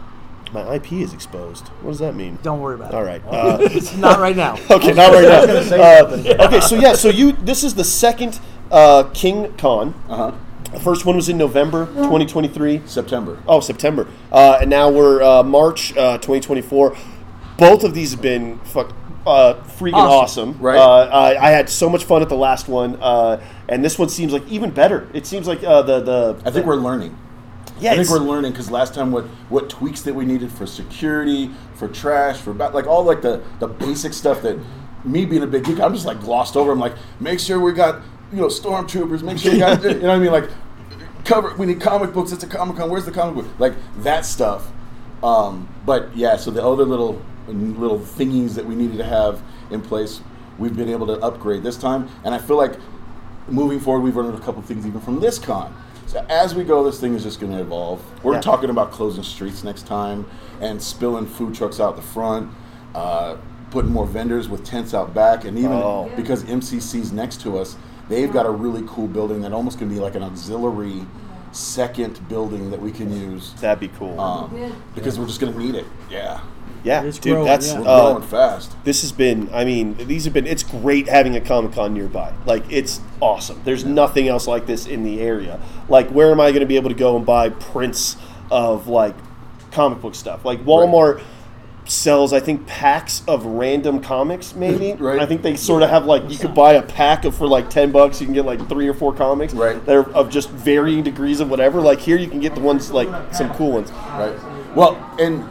my I P is exposed. What does that mean?
Don't worry about it.
All right. Uh,
It's not right now.
okay, not right
I
now.
was gonna say
Uh,
something.
okay, so yeah, so you this is the second uh, King Con.
Uh-huh.
The first one was in November twenty twenty-three.
September.
Oh, September. Uh, and now we're uh, March uh, twenty twenty-four. Both of these have been fuck, uh, freaking awesome.
Awesome.
Right.
Uh, I, I had so much fun at the last one, uh, and this one seems like even better. It seems like uh, the the.
I think we're learning.
Yeah,
I think
it's-
we're learning because last time what what tweaks that we needed for security, for trash, for ba- like all like the the basic stuff that me being a big geek, I'm just like glossed over. I'm like, make sure we got you know stormtroopers. Make sure we got you know what I mean like cover. We need comic books. It's a Comic Con. Where's the comic book? Like that stuff. Um, but yeah, so the other little little thingies that we needed to have in place, we've been able to upgrade this time, and I feel like moving forward, we've learned a couple things even from this con. So as we go, this thing is just going to evolve. We're
Yeah.
talking about closing streets next time and spilling food trucks out the front, uh, putting more vendors with tents out back, and even
Oh.
because M C C's next to us, they've got a really cool building that almost can be like an auxiliary second building that we can use.
That'd be cool.
Um, because we're just going to need it. Yeah.
yeah,
It's
dude,
growing,
that's
yeah.
We're
uh,
growing fast.
this has been. I mean, these have been. It's great having a Comic Con nearby. Like, it's awesome. There's nothing else like this in the area. Like, where am I going to be able to go and buy prints of like comic book stuff? Like Walmart. sells, I think, packs of random comics, maybe.
Right.
I think they sort of have, like, you could buy a pack of for, like, ten bucks. You can get, like, three or four comics.
Right.
That are of just varying degrees of whatever. Like, here you can get the ones, like, some cool ones.
Right. Well, and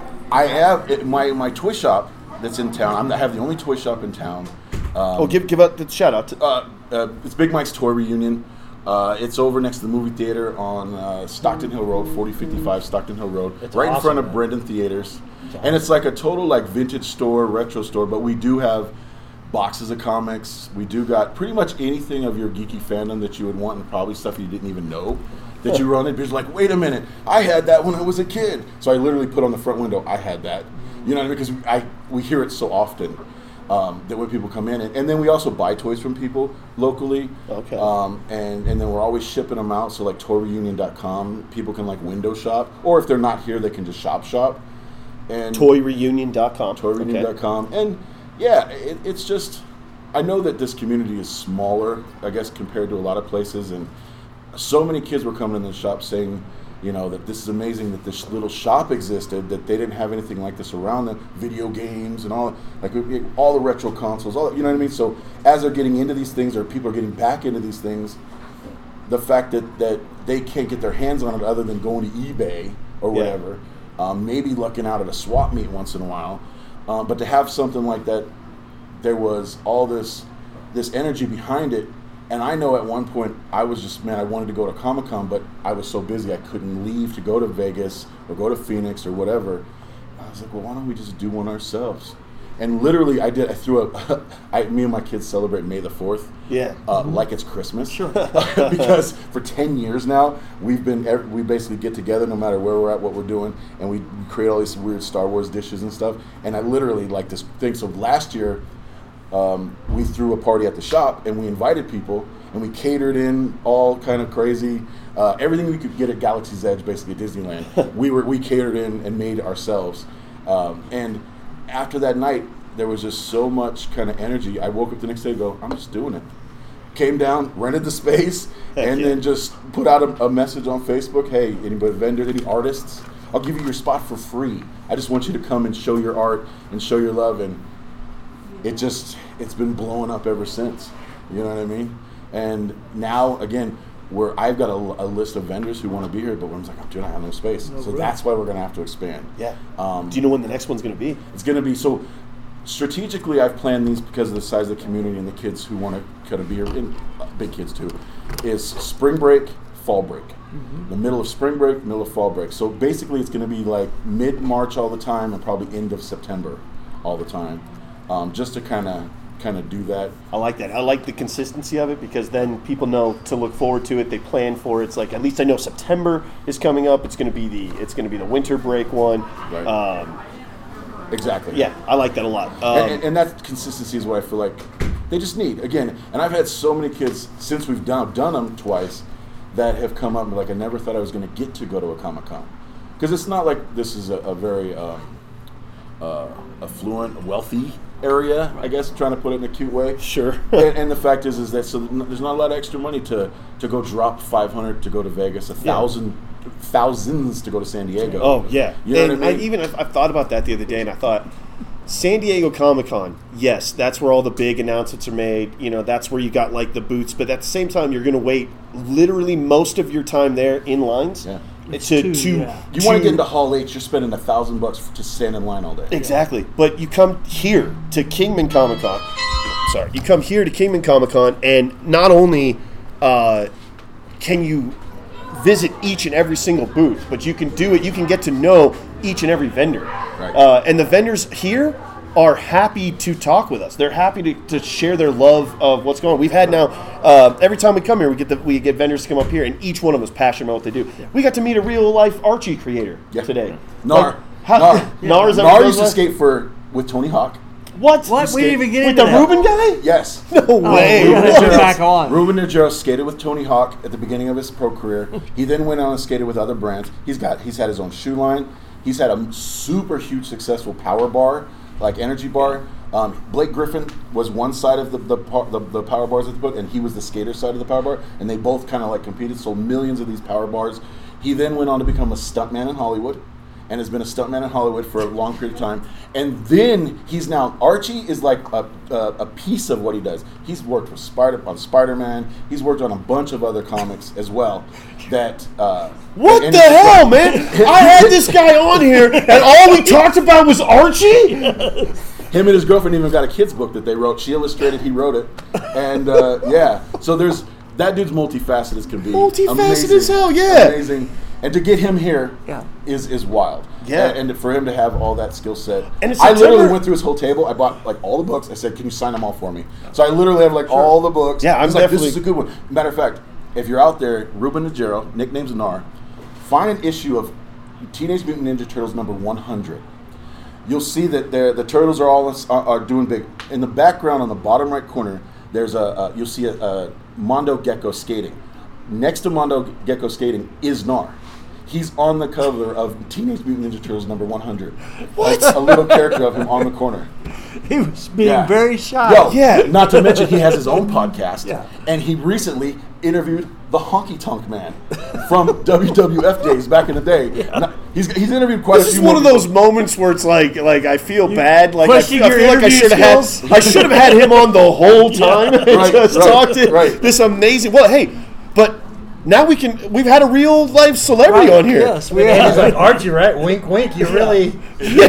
I have it, my, my toy shop that's in town. I'm, I have the only toy shop in town. Um,
oh, give give out the shout out. To,
uh, uh, it's Big Mike's Toy Reunion. Uh, it's over next to the movie theater on uh, Stockton Hill Road, forty fifty-five Stockton Hill Road,
It's
right in
awesome,
front of
man.
Brendan Theaters.
It's
And it's like a total like vintage store, retro store, but we do have boxes of comics. We do got pretty much anything of your geeky fandom that you would want, and probably stuff you didn't even know that you run it. Because like, wait a minute, I had that when I was a kid. So I literally put on the front window, I had that. You know what I mean? Because I we hear it so often. Um, that when people come in, and, and then we also buy toys from people locally.
Okay.
Um, and, and then we're always shipping them out. So like toy reunion dot com, people can like window shop, or if they're not here, they can just shop shop. And
toy reunion dot com.
toy reunion dot com.
Okay.
And yeah, it, it's just, I know that this community is smaller, I guess, compared to a lot of places. And so many kids were coming in the shop saying, you know, that this is amazing that this little shop existed, that they didn't have anything like this around them, video games and all, like all the retro consoles, all, you know what I mean? So as they're getting into these things, or people are getting back into these things, the fact that, that they can't get their hands on it other than going to eBay or
Yeah.
whatever, um, maybe lucking out at a swap meet once in a while, um, but to have something like that, there was all this this energy behind it. And I know at one point I was just, man, I wanted to go to Comic-Con, but I was so busy I couldn't leave to go to Vegas or go to Phoenix or whatever. I was like, well, why don't we just do one ourselves? And literally, I did. I threw a. I, me and my kids celebrate May the fourth.
Yeah.
Uh, like it's Christmas. Sure. Because for ten years now, we've been. ev- We basically get together no matter where we're at, what we're doing, and we create all these weird Star Wars dishes and stuff. And I literally like this thing. So last year, um, we threw a party at the shop, and we invited people, and we catered in all kind of crazy. Uh, everything we could get at Galaxy's Edge, basically at Disneyland, we were we catered in and made ourselves. Um, and after that night, there was just so much kind of energy. I woke up the next day and go, I'm just doing it. Came down, rented the space,
Heck
and
yeah.
then just put out a, a message on Facebook. Hey, anybody, vendor, any artists? I'll give you your spot for free. I just want you to come and show your art and show your love. And it just, it's been blowing up ever since. You know what I mean? And now, again, where I've got a, a list of vendors who want to be here, but I'm like, I'm doing, I have no space.
No
so
room.
that's why we're going to have to expand.
Yeah.
Um,
Do you know when the next one's going to be?
It's going to be, so strategically I've planned these because of the size of the community and the kids who want to kind of be here, and uh, big kids too, is spring break, fall break.
Mm-hmm.
The middle of spring break, middle of fall break. So basically it's going to be like mid-March all the time and probably end of September all the time, um, just to kind of kind of do that.
I like that. I like the consistency of it because then people know to look forward to it. They plan for it. It's like, at least I know September is coming up. It's going to be the it's going to be the winter break one.
Right.
Um,
Exactly.
Yeah, I like that a lot. Um,
and, and, and that consistency is what I feel like they just need. Again, and I've had so many kids since we've done done them twice that have come up and like, I never thought I was going to get to go to a Comic-Con. Because it's not like this is a, a very um, uh, affluent, wealthy area, I guess, trying to put it in a cute way.
Sure.
and, and the fact is, is that so there's not a lot of extra money to, to go drop five hundred to go to Vegas, a thousand, thousands to go to San Diego.
Oh yeah,
you know
and
what I mean?
I even I've, I've thought about that the other day, and I thought San Diego Comic-Con, yes, that's where all the big announcements are made. You know, that's where you got like the booths, but at the same time, you're going to wait literally most of your time there in lines.
Yeah.
To, to, to
You want to get into Hall H, you're spending a thousand bucks to stand in line all day.
Exactly. But you come here to Kingman Comic Con. Sorry, you come here to Kingman Comic Con, and not only uh, can you visit each and every single booth, but you can do it. You can get to know each and every vendor,
Right.
uh, and the vendors here are happy to talk with us. They're happy to, to share their love of what's going on. We've had now uh, every time we come here, we get the, we get vendors to come up here, and each one of them is passionate about what they do. Yeah. We got to meet a real life Archie creator
Yeah.
today.
Nar.
Like, how,
Nar.
Nar, is that
Nar
what it
used to
was?
skate for with Tony Hawk.
What?
What? We didn't even get
With
into
the
that.
Ruben guy?
Yes.
No way.
we gotta
What?
turn back on.
Ruben Najero skated with Tony Hawk at the beginning of his pro career. He then went on and skated with other brands. He's got he's had his own shoe line. He's had a super huge successful power bar, like energy bar. Um, Blake Griffin was one side of the the, par, the the power bars at the book, and he was the skater side of the power bar, and they both kind of like competed. Sold millions of these power bars. He then went on to become a stuntman in Hollywood, and has been a stuntman in Hollywood for a long period of time. And then he's now Archie is like a, a, a piece of what he does. He's worked with Spider on Spider-Man. He's worked on a bunch of other comics as well. That uh,
what
and
the hell, man? I had this guy on here, and all we talked about was Archie.
Him and his girlfriend even got a kids book that they wrote. She illustrated, he wrote it, and uh, yeah. So there's that dude's multifaceted as can be.
Multifaceted
Amazing.
as hell, yeah.
Amazing. And to get him here
yeah.
is is wild.
Yeah.
And, and for him to have all that skill set.
And it's
I literally
September.
went through his whole table. I bought like all the books. I said, "Can you sign them all for me?" So I literally have like
Sure.
all the books.
Yeah, I'm
It's like,
definitely-
this is a good one. Matter of fact, if you're out there, Ruben Najero, nickname's Nar, find an issue of Teenage Mutant Ninja Turtles number one hundred. You'll see that they're- the turtles are all are, are doing big. In the background, on the bottom right corner, there's a, a you'll see a, a Mondo Gecko skating. Next to Mondo Gecko skating is Nar. He's on the cover of Teenage Mutant Ninja Turtles number one hundred.
What?
Like a little character of him on the corner.
He was being
Yeah.
very shy.
Yo,
Yeah.
Not to mention he has his own podcast.
Yeah.
And he recently interviewed the Honky Tonk Man from W W F days back in the day. Not- He's, he's interviewed quite
This
a
is
few
one of
more
those moments where it's like, like I feel bad. Like I
questioning
feel, I
your
feel like I
interview
should have
skills?
had, I should have had him on the whole time and
Right,
just
right,
talked to
right.
this amazing. Well, hey, but now we can. We've had a real life celebrity on here.
Yes, we
And he's
have.
like, Archie, right? Wink, wink. You really.
Hey, if you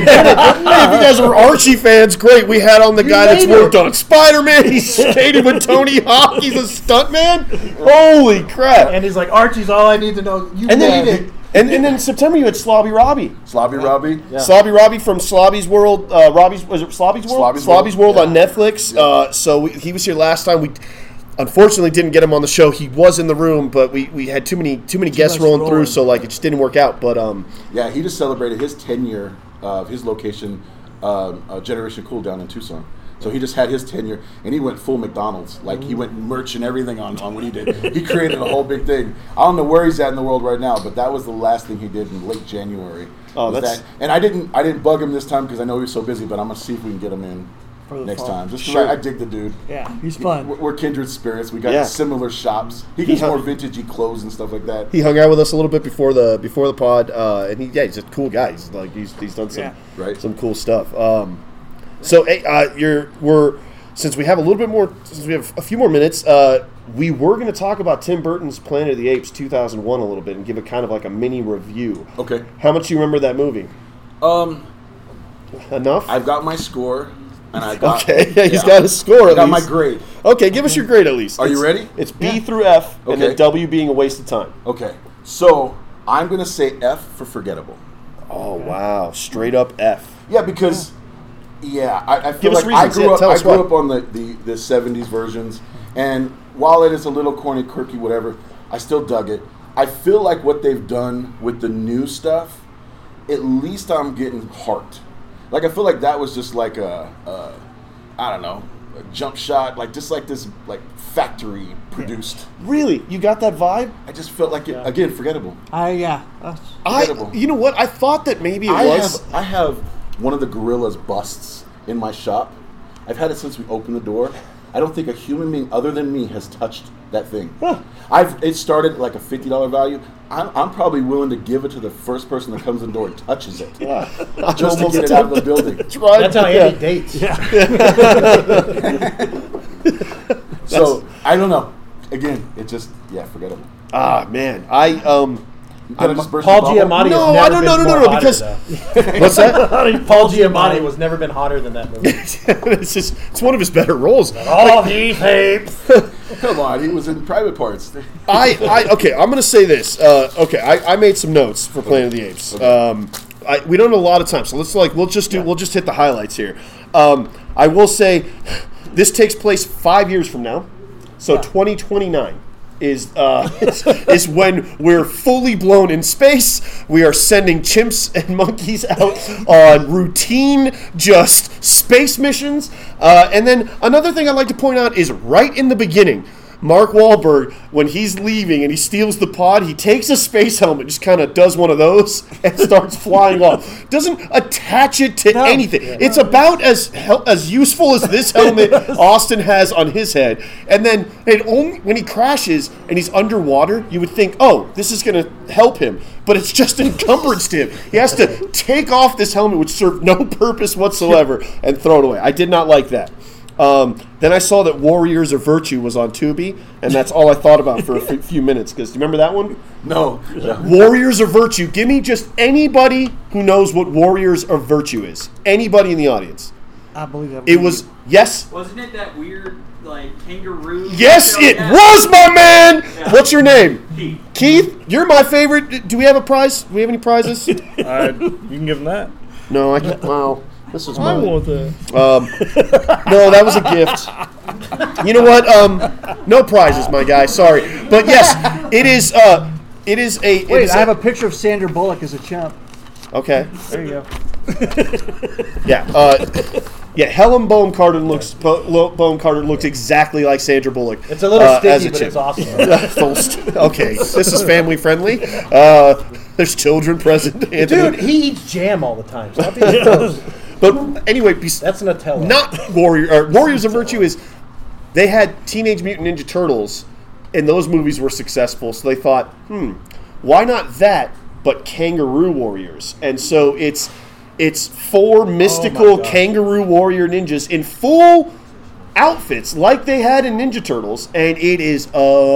guys are Archie fans, great. We had on the guy that's
made it.
worked on Spider-Man. He skated with Tony Hawk. He's a stuntman. Holy crap!
And he's like, Archie's all I need to know. You
And
made
then,
it.
and, and then in September you had Slobby Robbie.
Slobby Robbie.
Slobby Robbie from Slobby's World. Uh, Robbie's was it Slobby's World?
Slobby's World.
on Netflix. Uh, so we, he was here last time. We unfortunately didn't get him on the show. He was in the room, but we, we had too many too many guests
much
rolling
rolling.
through, so like it just didn't work out. But um,
Yeah, he just celebrated his ten year of his location, um, uh, Generation Cool down in Tucson. So he just had his tenure, and he went full McDonald's. Like, he went merch and everything on, on what he did. He created a whole big thing. I don't know where he's at in the world right now, but that was the last thing he did in late January.
Oh,
was
that's-
that. And I didn't I didn't bug him this time because I know he was so busy, but I'm going to see if we can get him in
For the
next
fall.
time. Just 'cause
Sure.
I, I dig the dude.
Yeah, he's fun.
We're, we're kindred spirits. We got
Yeah.
similar shops. He
He
gets
hung-
more vintagey clothes and stuff like that.
he hung out with us a little bit before the before the pod, uh, and he yeah he's a cool guy. He's like he's, he's done some
Yeah.
Right.
some cool stuff. Um, so hey, uh, you're we're since we have a little bit more since we have a few more minutes, uh, we were going to talk about Tim Burton's Planet of the Apes two thousand one a little bit and give it kind of like a mini review.
Okay.
How much do you remember that movie?
Um,
Enough?
I've got my score, and I got
Okay, yeah, he's
yeah.
got a score
I
at
got
least.
my grade.
Okay, give us your grade at least.
Are you
It's-
ready?
It's B through F, and then
Okay.
W being a waste of time.
Okay, so I'm gonna say F for forgettable.
Oh wow, straight up F.
Yeah, because yeah, I, I feel
Give us
like I
reasons.
grew
Yeah,
up.
tell
I
us
grew
why.
up on the, the the seventies versions, and while it is a little corny, quirky, whatever, I still dug it. I feel like what they've done with the new stuff, at least I'm getting heart. Like I feel like that was just like a, a I don't know, a jump shot, like just like this like factory produced.
Really, you got that vibe?
I just felt like it again forgettable.
I yeah. That's-
I,
Forgettable.
you know what? I thought that maybe it
I
was.
have I have one of the gorillas busts in my shop. I've had it since we opened the door. I don't think a human being other than me has touched that thing.
Huh.
I've it started at like a fifty dollar value. I'm, I'm probably willing to give it to the first person that comes in the door and touches it,
Yeah.
just to get it out of the building.
That's right.
That's how
yeah.
Andy dates.
So I don't know. Again, it just yeah, forgettable.
Ah man, I um.
Did I just burst
Paul
your bubble?
Giamatti
No,
has
I
never
don't-
been
no, no, no,
more
no,
hotter,
because-
though.
What's that?
Paul Giamatti was never been hotter than that movie.
it's just it's one of his better roles.
All these apes.
Come on, he was in Private Parts.
I, I okay, I'm gonna say this. Uh, okay, I, I made some notes for Planet of the Apes. Um, I, we don't have a lot of time, so let's like we'll just do we'll just hit the highlights here. Um, I will say this takes place five years from now, so twenty twenty-nine is uh, is, is when we're fully blown in space. We are sending chimps and monkeys out on routine, just space missions. Uh, and then another thing I'd like to point out is right in the beginning, Mark Wahlberg, when he's leaving and he steals the pod, he takes a space helmet, just kind of does one of those, and starts flying off. Doesn't attach it to
No.
anything.
Yeah.
It's about as hel- as useful as this helmet Austin has on his head. And then it only when he crashes and he's underwater, you would think, oh, this is going to help him. But it's just an encumbrance to him. He has to take off this helmet, which served no purpose whatsoever, and throw it away. I did not like that. Um, then I saw that Warriors of Virtue was on Tubi, and that's all I thought about for a f- few minutes. Because do you remember that one?
No.
Warriors of Virtue. Give me just anybody who knows what Warriors of Virtue is. Anybody in the audience.
I believe that.
It was, yes.
Wasn't it that weird, like, kangaroo?
Yes,
show?
it
Yeah.
was, my man!
Yeah.
What's your name?
Keith.
Keith, you're my favorite. Do we have a prize? Do we have any prizes?
Uh, you can give him that.
No, I can't. Wow. This is
I
mine.
want that.
Um, no, that was a gift. You know what? Um, no prizes, my guy. Sorry, but yes, it is. Uh, it is a. It
Wait,
is
I have a picture of Sandra Bullock as a chump.
Okay.
There you go.
Yeah. Uh, yeah. Helen Bonham Carter looks. Bo- Bonham Carter looks exactly like Sandra Bullock.
It's a little
uh,
sticky,
as a
but
chick.
it's awesome.
Full st- okay, this is family friendly. Uh, there's children present. Anthony.
Dude, he eats jam all the time. Stop being gross.
But anyway, bes-
That's Nutella.
not Warrior or Warriors of Virtue is they had Teenage Mutant Ninja Turtles, and those movies were successful. So they thought, hmm, why not that, but Kangaroo Warriors? And so it's it's four mystical
God.
kangaroo warrior ninjas in full outfits like they had in Ninja Turtles, and it is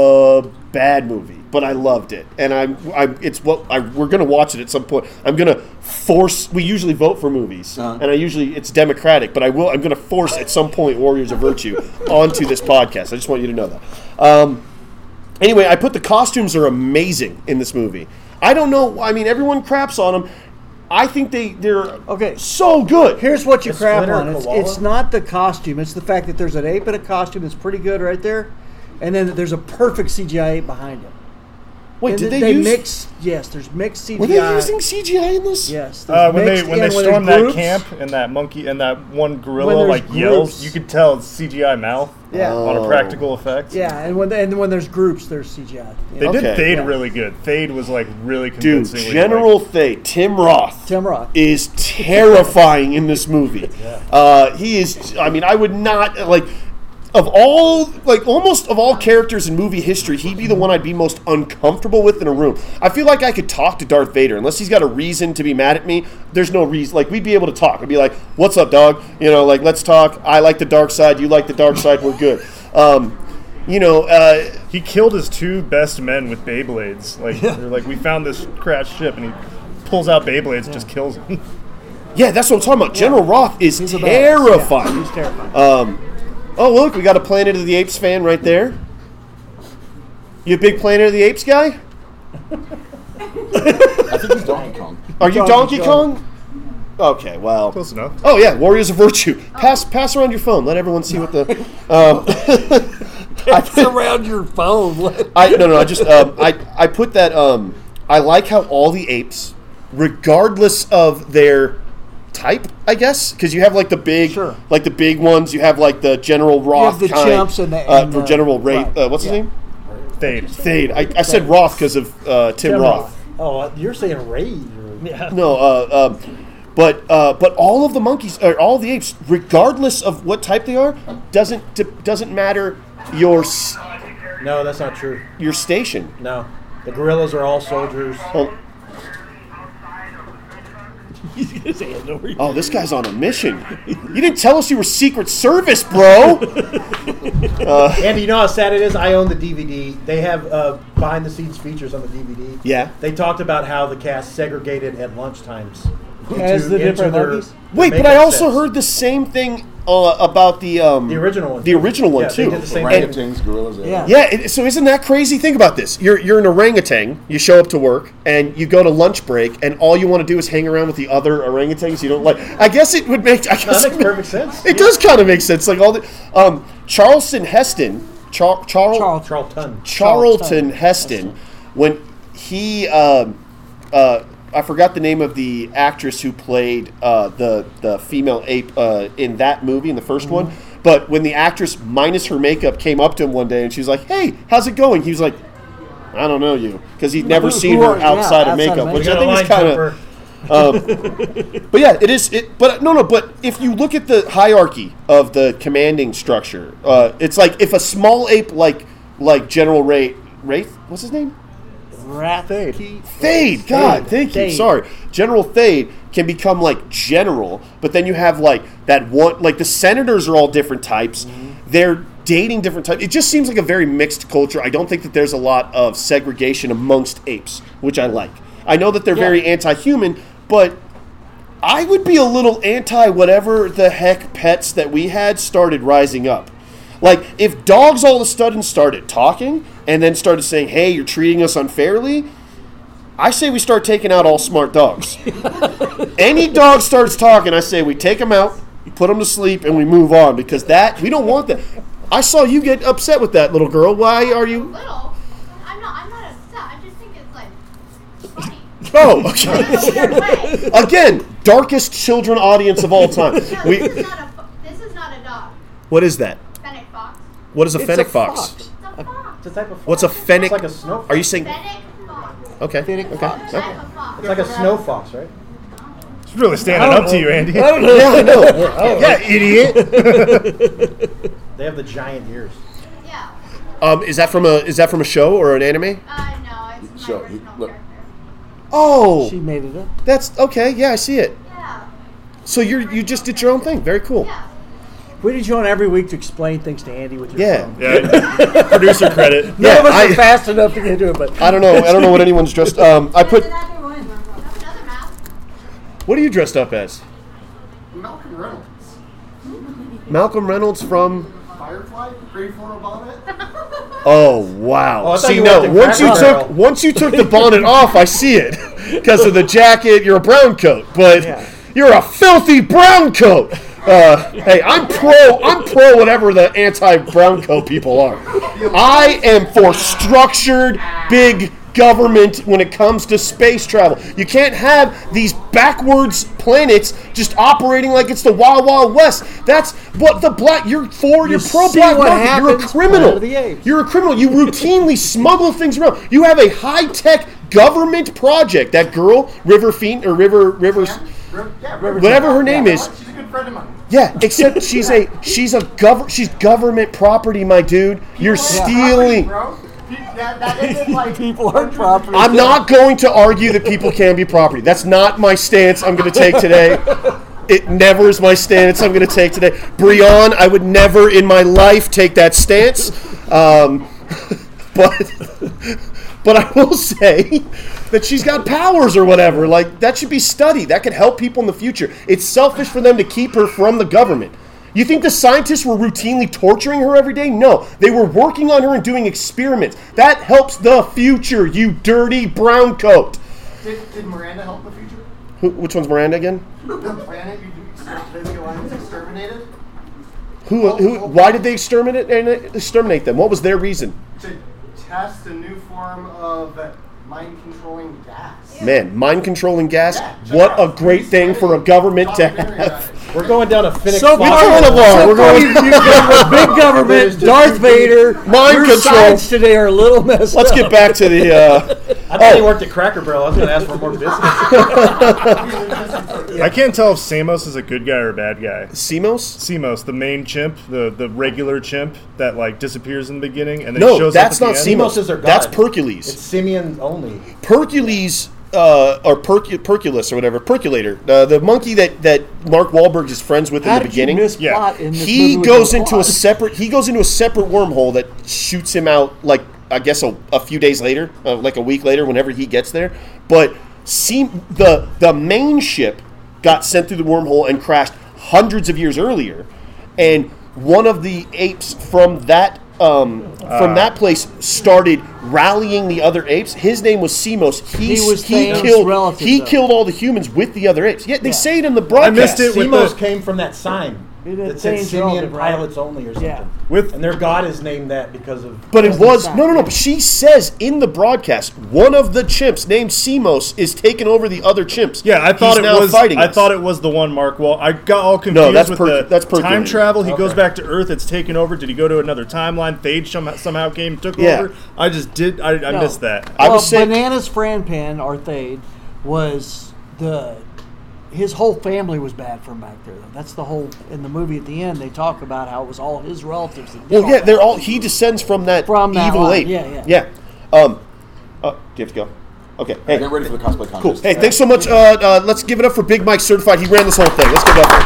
a bad movie. But I loved it, and I'm, I'm it's what I, we're gonna watch it at some point. I'm gonna force. We usually vote for movies,
Uh-huh.
and I usually it's democratic. But I will. I'm gonna force at some point Warriors of Virtue onto this podcast. I just want you to know that. Um, anyway, I put the costumes are amazing in this movie. I don't know. I mean, everyone craps on them. I think they they're
Okay.
so good.
Here's what you
Is
crap
Splinter
on.
a
It's,
koala?
it's not the costume. It's the fact that there's an ape in a costume that's pretty good right there, and then there's a perfect C G I ape behind him.
Wait,
And
did
th-
they, use?
mix? Yes, there's mixed C G I.
Were they using C G I in this?
Yes. there's
Uh, when they
mixed
when they
in, there's
stormed that
groups.
camp and that monkey and that one
When
gorilla
there's
like yells,
groups.
you could tell it's C G I mouth
Yeah.
on
Oh.
a practical effect.
Yeah, and when and when there's groups, there's C G I.
They
Okay.
did Thade
Yeah.
really good. Thade was like really
Dude,
convincing.
General Thade, Tim Roth,
Tim Roth.
is terrifying in this movie. Uh, he is. I mean, I would not like. Of all, like almost of all characters in movie history, he'd be the one I'd be most uncomfortable with in a room. I feel like I could talk to Darth Vader unless he's got a reason to be mad at me. There's no reason. Like we'd be able to talk. I'd be like, "What's up, dog? You know, like let's talk. I like the dark side. You like the dark side. We're good." Um, you know, uh,
He killed his two best men with Beyblades. Like they're like, we found this crashed ship, and he pulls out Beyblades, and just kills him.
yeah, that's what I'm talking about. General Roth is
He's a badass.
terrifying.
Yeah, he's terrifying.
Um, oh, look, we got a Planet of the Apes fan right there. You a big Planet of the Apes guy?
I think he's Donkey Kong.
Are you
Donkey
Donkey
Kong.
Kong? Okay, well.
Close enough.
Oh yeah, Warriors of Virtue. Pass, pass around your phone. Let everyone see what the. Um,
Pass around your phone.
I no no. I just um, I I put that. Um, I like how all the apes, regardless of their type, I guess, because you have like the big,
Sure.
like the big ones. You have like the General Roth
the
kind,
chimps and the-
uh,
and
for
the-
General Ray.
right,
Uh, what's his
yeah.
name?
Thade.
Thade. I, I said Roth because of uh, Tim,
Tim
Roth.
Roth. Oh, you're saying Raid. Or, yeah.
No, uh, um, but uh, but all of the monkeys, or all the apes, regardless of what type they are, doesn't d- doesn't matter your s-
No, that's not true.
your station.
No. The gorillas are all soldiers.
Oh, oh, this guy's on a mission. You didn't tell us you were Secret Service, bro. uh,
Andy, you know how sad it is? I own the D V D. They have uh, behind the scenes features on the D V D.
Yeah.
They talked about how the cast segregated at lunchtimes.
As
into-
the different
into their-
monkeys?
Wait,
their
but I
makeup
also
sets.
heard the same thing uh, about the um,
The original one.
The original one
Yeah, they
too.
did the same thing.
Orangutans, gorillas.
Yeah.
Yeah, it, so isn't that crazy? Think about this. You're you're an orangutan. You show up to work and you go to lunch break, and all you want to do is hang around with the other orangutans you don't like. I guess it would make. I guess
That makes
it,
perfect sense.
It does kind of make sense. Like all the um, Charleston Heston, Char, Charl,
Charl-
Charlton.
Charlton Heston, when he, um, uh, I forgot the name of the actress who played uh, the the female ape uh, in that movie in the 1st one, But when the actress, minus her makeup, came up to him one day and she was like, "Hey, how's it going?" He was like, "I don't know you," because he'd never
Who-
seen
who
her
are- yeah,
outside of
outside
makeup,
of
which
makeup.
I think is kind of. Um, but yeah, it is. It, but no, no. But if you look at the hierarchy of the commanding structure, uh, it's like if a small ape like like General Ray Wraith, what's his name?
Fade.
Thade. God, thank you.
Thade.
Sorry, General Thade can become like general, but then you have like that one. Like the senators are all different types.
Mm-hmm.
They're dating different types. It just seems like a very mixed culture. I don't think that there's a lot of segregation amongst apes, which I like. I know that they're
Yeah.
very anti-human, but I would be a little anti whatever the heck pets that we had started rising up. Like, if dogs all of a sudden started talking and then started saying, "Hey, you're treating us unfairly," I say we start taking out all smart dogs. Any dog starts talking, I say we take them out, put them to sleep, and we move on, because that, we don't want that. I saw you get upset with that, little girl. Why are you...
Little. I'm not. I'm not upset. I just think it's like funny.
Oh, okay. Again, darkest children audience of all time.
No,
We,
this is not a. fo- This is not a dog.
what is that?
Fennec fox.
What is a
It's
fennec
a
fox?
fox.
It's a fox.
It's a type of fox.
What's a fennec?
It's like a snow
Are you saying...
Fennec fox.
Okay, okay.
It's a type of fox.
It's like a snow fox, right?
It's really standing up to you, Andy.
Yeah, I know.
Yeah, idiot.
They have the giant ears.
Yeah.
Um, is that from a is that from a show or an anime?
Uh, no, it's my
Show-
original
look.
character.
Oh,
She made it up.
that's okay. Yeah, I see it.
Yeah.
So you you just did your own thing. Very cool.
Yeah.
We need you on every week to explain things to Andy with your
Yeah.
phone.
Yeah, producer credit.
None
Yeah,
of us
I-
are fast enough to get to it, but
I don't know. I don't know what anyone's dressed. Um, I put.
That's another map.
What are you dressed up as?
Malcolm Reynolds.
Malcolm Reynolds from.
Firefly? Grade four bonnet?
Oh wow!
Oh, I thought
see,
you
no.
worked at
Once you
Cracker
took
Barrel.
once you took the bonnet off, I see it because of the jacket. You're a brown coat, but
Yeah.
you're a filthy brown coat. Uh, hey, I'm pro. I'm pro whatever the anti-brown coat people are. I am for structured, big government when it comes to space travel. You can't have these backwards planets just operating like it's the Wild Wild West. That's what the black. You're for. You're pro
see
black
what
market. You're a
happens,
criminal.
Planet of the Apes.
You're a criminal. You routinely smuggle things around. You have a high-tech government project. That girl, River Fiend or River Rivers,
Yeah, River-
whatever her name is.
She's a good friend of mine.
Yeah, except she's a she's a gov she's government property, my dude. You're stealing.
Bro, that, that isn't like
people are property.
I'm not going to argue that people can be property. That's not my stance I'm going to take today. It never is my stance I'm going to take today. Breon, I would never in my life take that stance. Um, but but I will say that she's got powers or whatever. Like, that should be studied. That could help people in the future. It's selfish for them to keep her from the government. You think the scientists were routinely torturing her every day? No. They were working on her and doing experiments. That helps the future, you dirty brown coat.
Did, did Miranda help the future?
Who, which one's Miranda again?
The planet you basically was exterminated?
Who? Who? Why did they exterminate exterminate them? What was their reason?
To test a new form of mind-controlling gas.
Man, mind controlling gas.
Yeah,
What a great thing for a government to have.
We're going down a Phoenix.
So
Fox-
far,
Carnival,
so
we're
far
going-
you've, you've got big government, Darth Vader,
Mind
your
control.
sides today are a little messed
Let's
up.
get back to the. Uh,
I thought he worked at Cracker Barrel. I was going to ask for more business.
I can't tell if Samos is a good guy or a bad guy.
Semos?
Semos, the main chimp, the, the regular chimp that like disappears in the beginning and then
No,
shows
that's
up at
not
the end.
Semos.
Semos is their god.
That's Percules.
It's Simeon only.
Percules, uh, or Percu- Perculus or whatever, Perculator, uh, the monkey that, that Mark Wahlberg is friends with
How
in the
did
beginning.
you miss
Yeah.
plot in this
He
movie with
goes
no
into a
plot?
separate. He goes into a separate wormhole that shoots him out. Like I guess a, a few days later, uh, like a week later, whenever he gets there. But see, the the main ship got sent through the wormhole and crashed hundreds of years earlier, and one of the apes from that um, from
Uh.
that place started rallying the other apes. His name was Semos. He,
He was
he
Thanos'
killed
relative,
he
though.
killed all the humans with the other apes. Yeah, they
Yeah.
say it in the broadcast.
missed it with
Semos
the-
came from that sign.
It
That said
changed all
Simeon
the- right?
pilots only or something.
Yeah.
With
and their god is named that because of.
But it was no, no, no. But she says in the broadcast, one of the chimps named Simos is taking over the other chimps.
Yeah, I thought
He's
it
now
was.
fighting
I
us.
thought it was the one, Mark. Well, I got all confused
No, that's
with
per-
the
that's
time
percolating.
travel. He goes
Okay.
back to Earth. It's taken over. Did he go to another timeline? Thade somehow, somehow came took
Yeah.
over. I just did. I, I
No.
missed that.
Well, Bananas Franpan, or Thade, was the his whole family was bad from back there. Though. That's the whole in the movie at the end. They talk about how it was all his relatives. That did
Well,
all
yeah,
that.
they're all. He descends from that
From that
evil
line,
ape.
yeah,
yeah. Um, oh, do you have to go? Okay. Hey,
Get ready for the cosplay contest.
cool. Hey, thanks so much. Uh, uh, let's give it up for Big Mike Certified. He ran this whole thing. Let's give it up.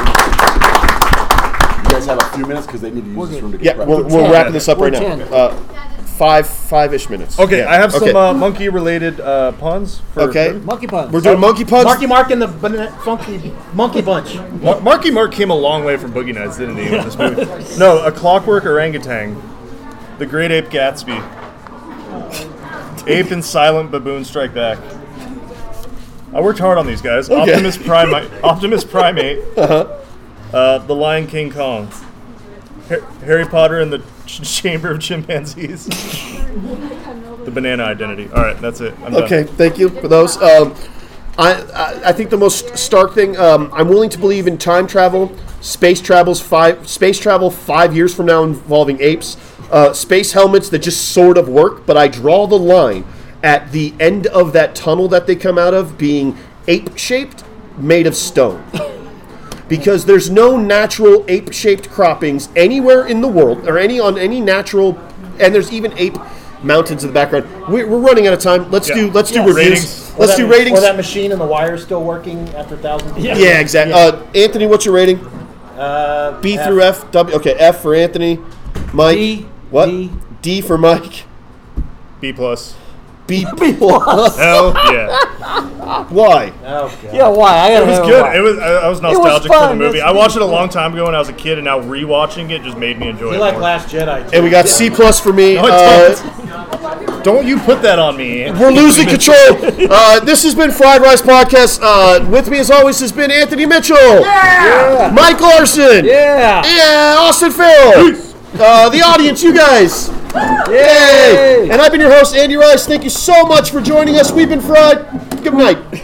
You guys have a few minutes because they need to use this room to get
Yeah,
prepped.
we're, we're wrapping this up right now. Uh, five, five-ish minutes.
Okay,
Yeah.
I have
Okay.
some uh, monkey-related uh, puns. For
Okay.
Monkey puns.
We're doing monkey puns.
Marky Mark and the banana, funky monkey bunch.
Mar- Marky Mark came a long way from Boogie Nights, didn't he? In this movie? No, a clockwork orangutan, the Great Ape Gatsby, Ape and Silent Baboon Strike Back. I worked hard on these guys.
Okay.
Optimus Primate, Optimus Primate,
Uh-huh.
uh, the Lion King Kong, Har- Harry Potter and the Ch- Chamber of Chimpanzees, the Banana Identity. All right, that's it. I'm done.
Okay, thank you for those. Um, I, I I think the most stark thing. Um, I'm willing to believe in time travel, space travels five space travel five years from now involving apes, uh, space helmets that just sort of work. But I draw the line at the end of that tunnel that they come out of being ape shaped, made of stone. Because there's no natural ape-shaped croppings anywhere in the world, or any on any natural, and there's even ape mountains in the background. We're, we're running out of time. Let's
Yeah.
do let's
Yeah.
do reviews.
Ratings. Or
Let's
that-
do ratings.
Or that machine and the wire still working after thousands.
Yeah, exactly. Uh, Anthony, what's your rating?
Uh,
B
F.
through F. W. Okay, F for Anthony. Mike.
D,
What?
D.
D for Mike.
B plus.
B plus.
Hell yeah.
Why?
Oh, God.
Yeah, why? I
It
gotta
was
know
good.
why.
It was. I, I was
It was
nostalgic for the
fun.
movie.
That's
I watched it a
good.
long time ago when I was a kid, and now rewatching it just made me enjoy
You
it
like
more.
Last Jedi.
And we got C plus for me.
No, I
Uh,
don't. Don't you put that on me.
We're losing control. Uh, this has been Fried Rice Podcast. Uh, with me, as always, has been Anthony Mitchell.
Yeah.
Mike Larson.
Yeah.
Yeah. Austin Farrell. Uh, the audience, you guys. Yay. And I've been your host, Andy Rice. Thank you so much for joining us. We've been Fried. Good night.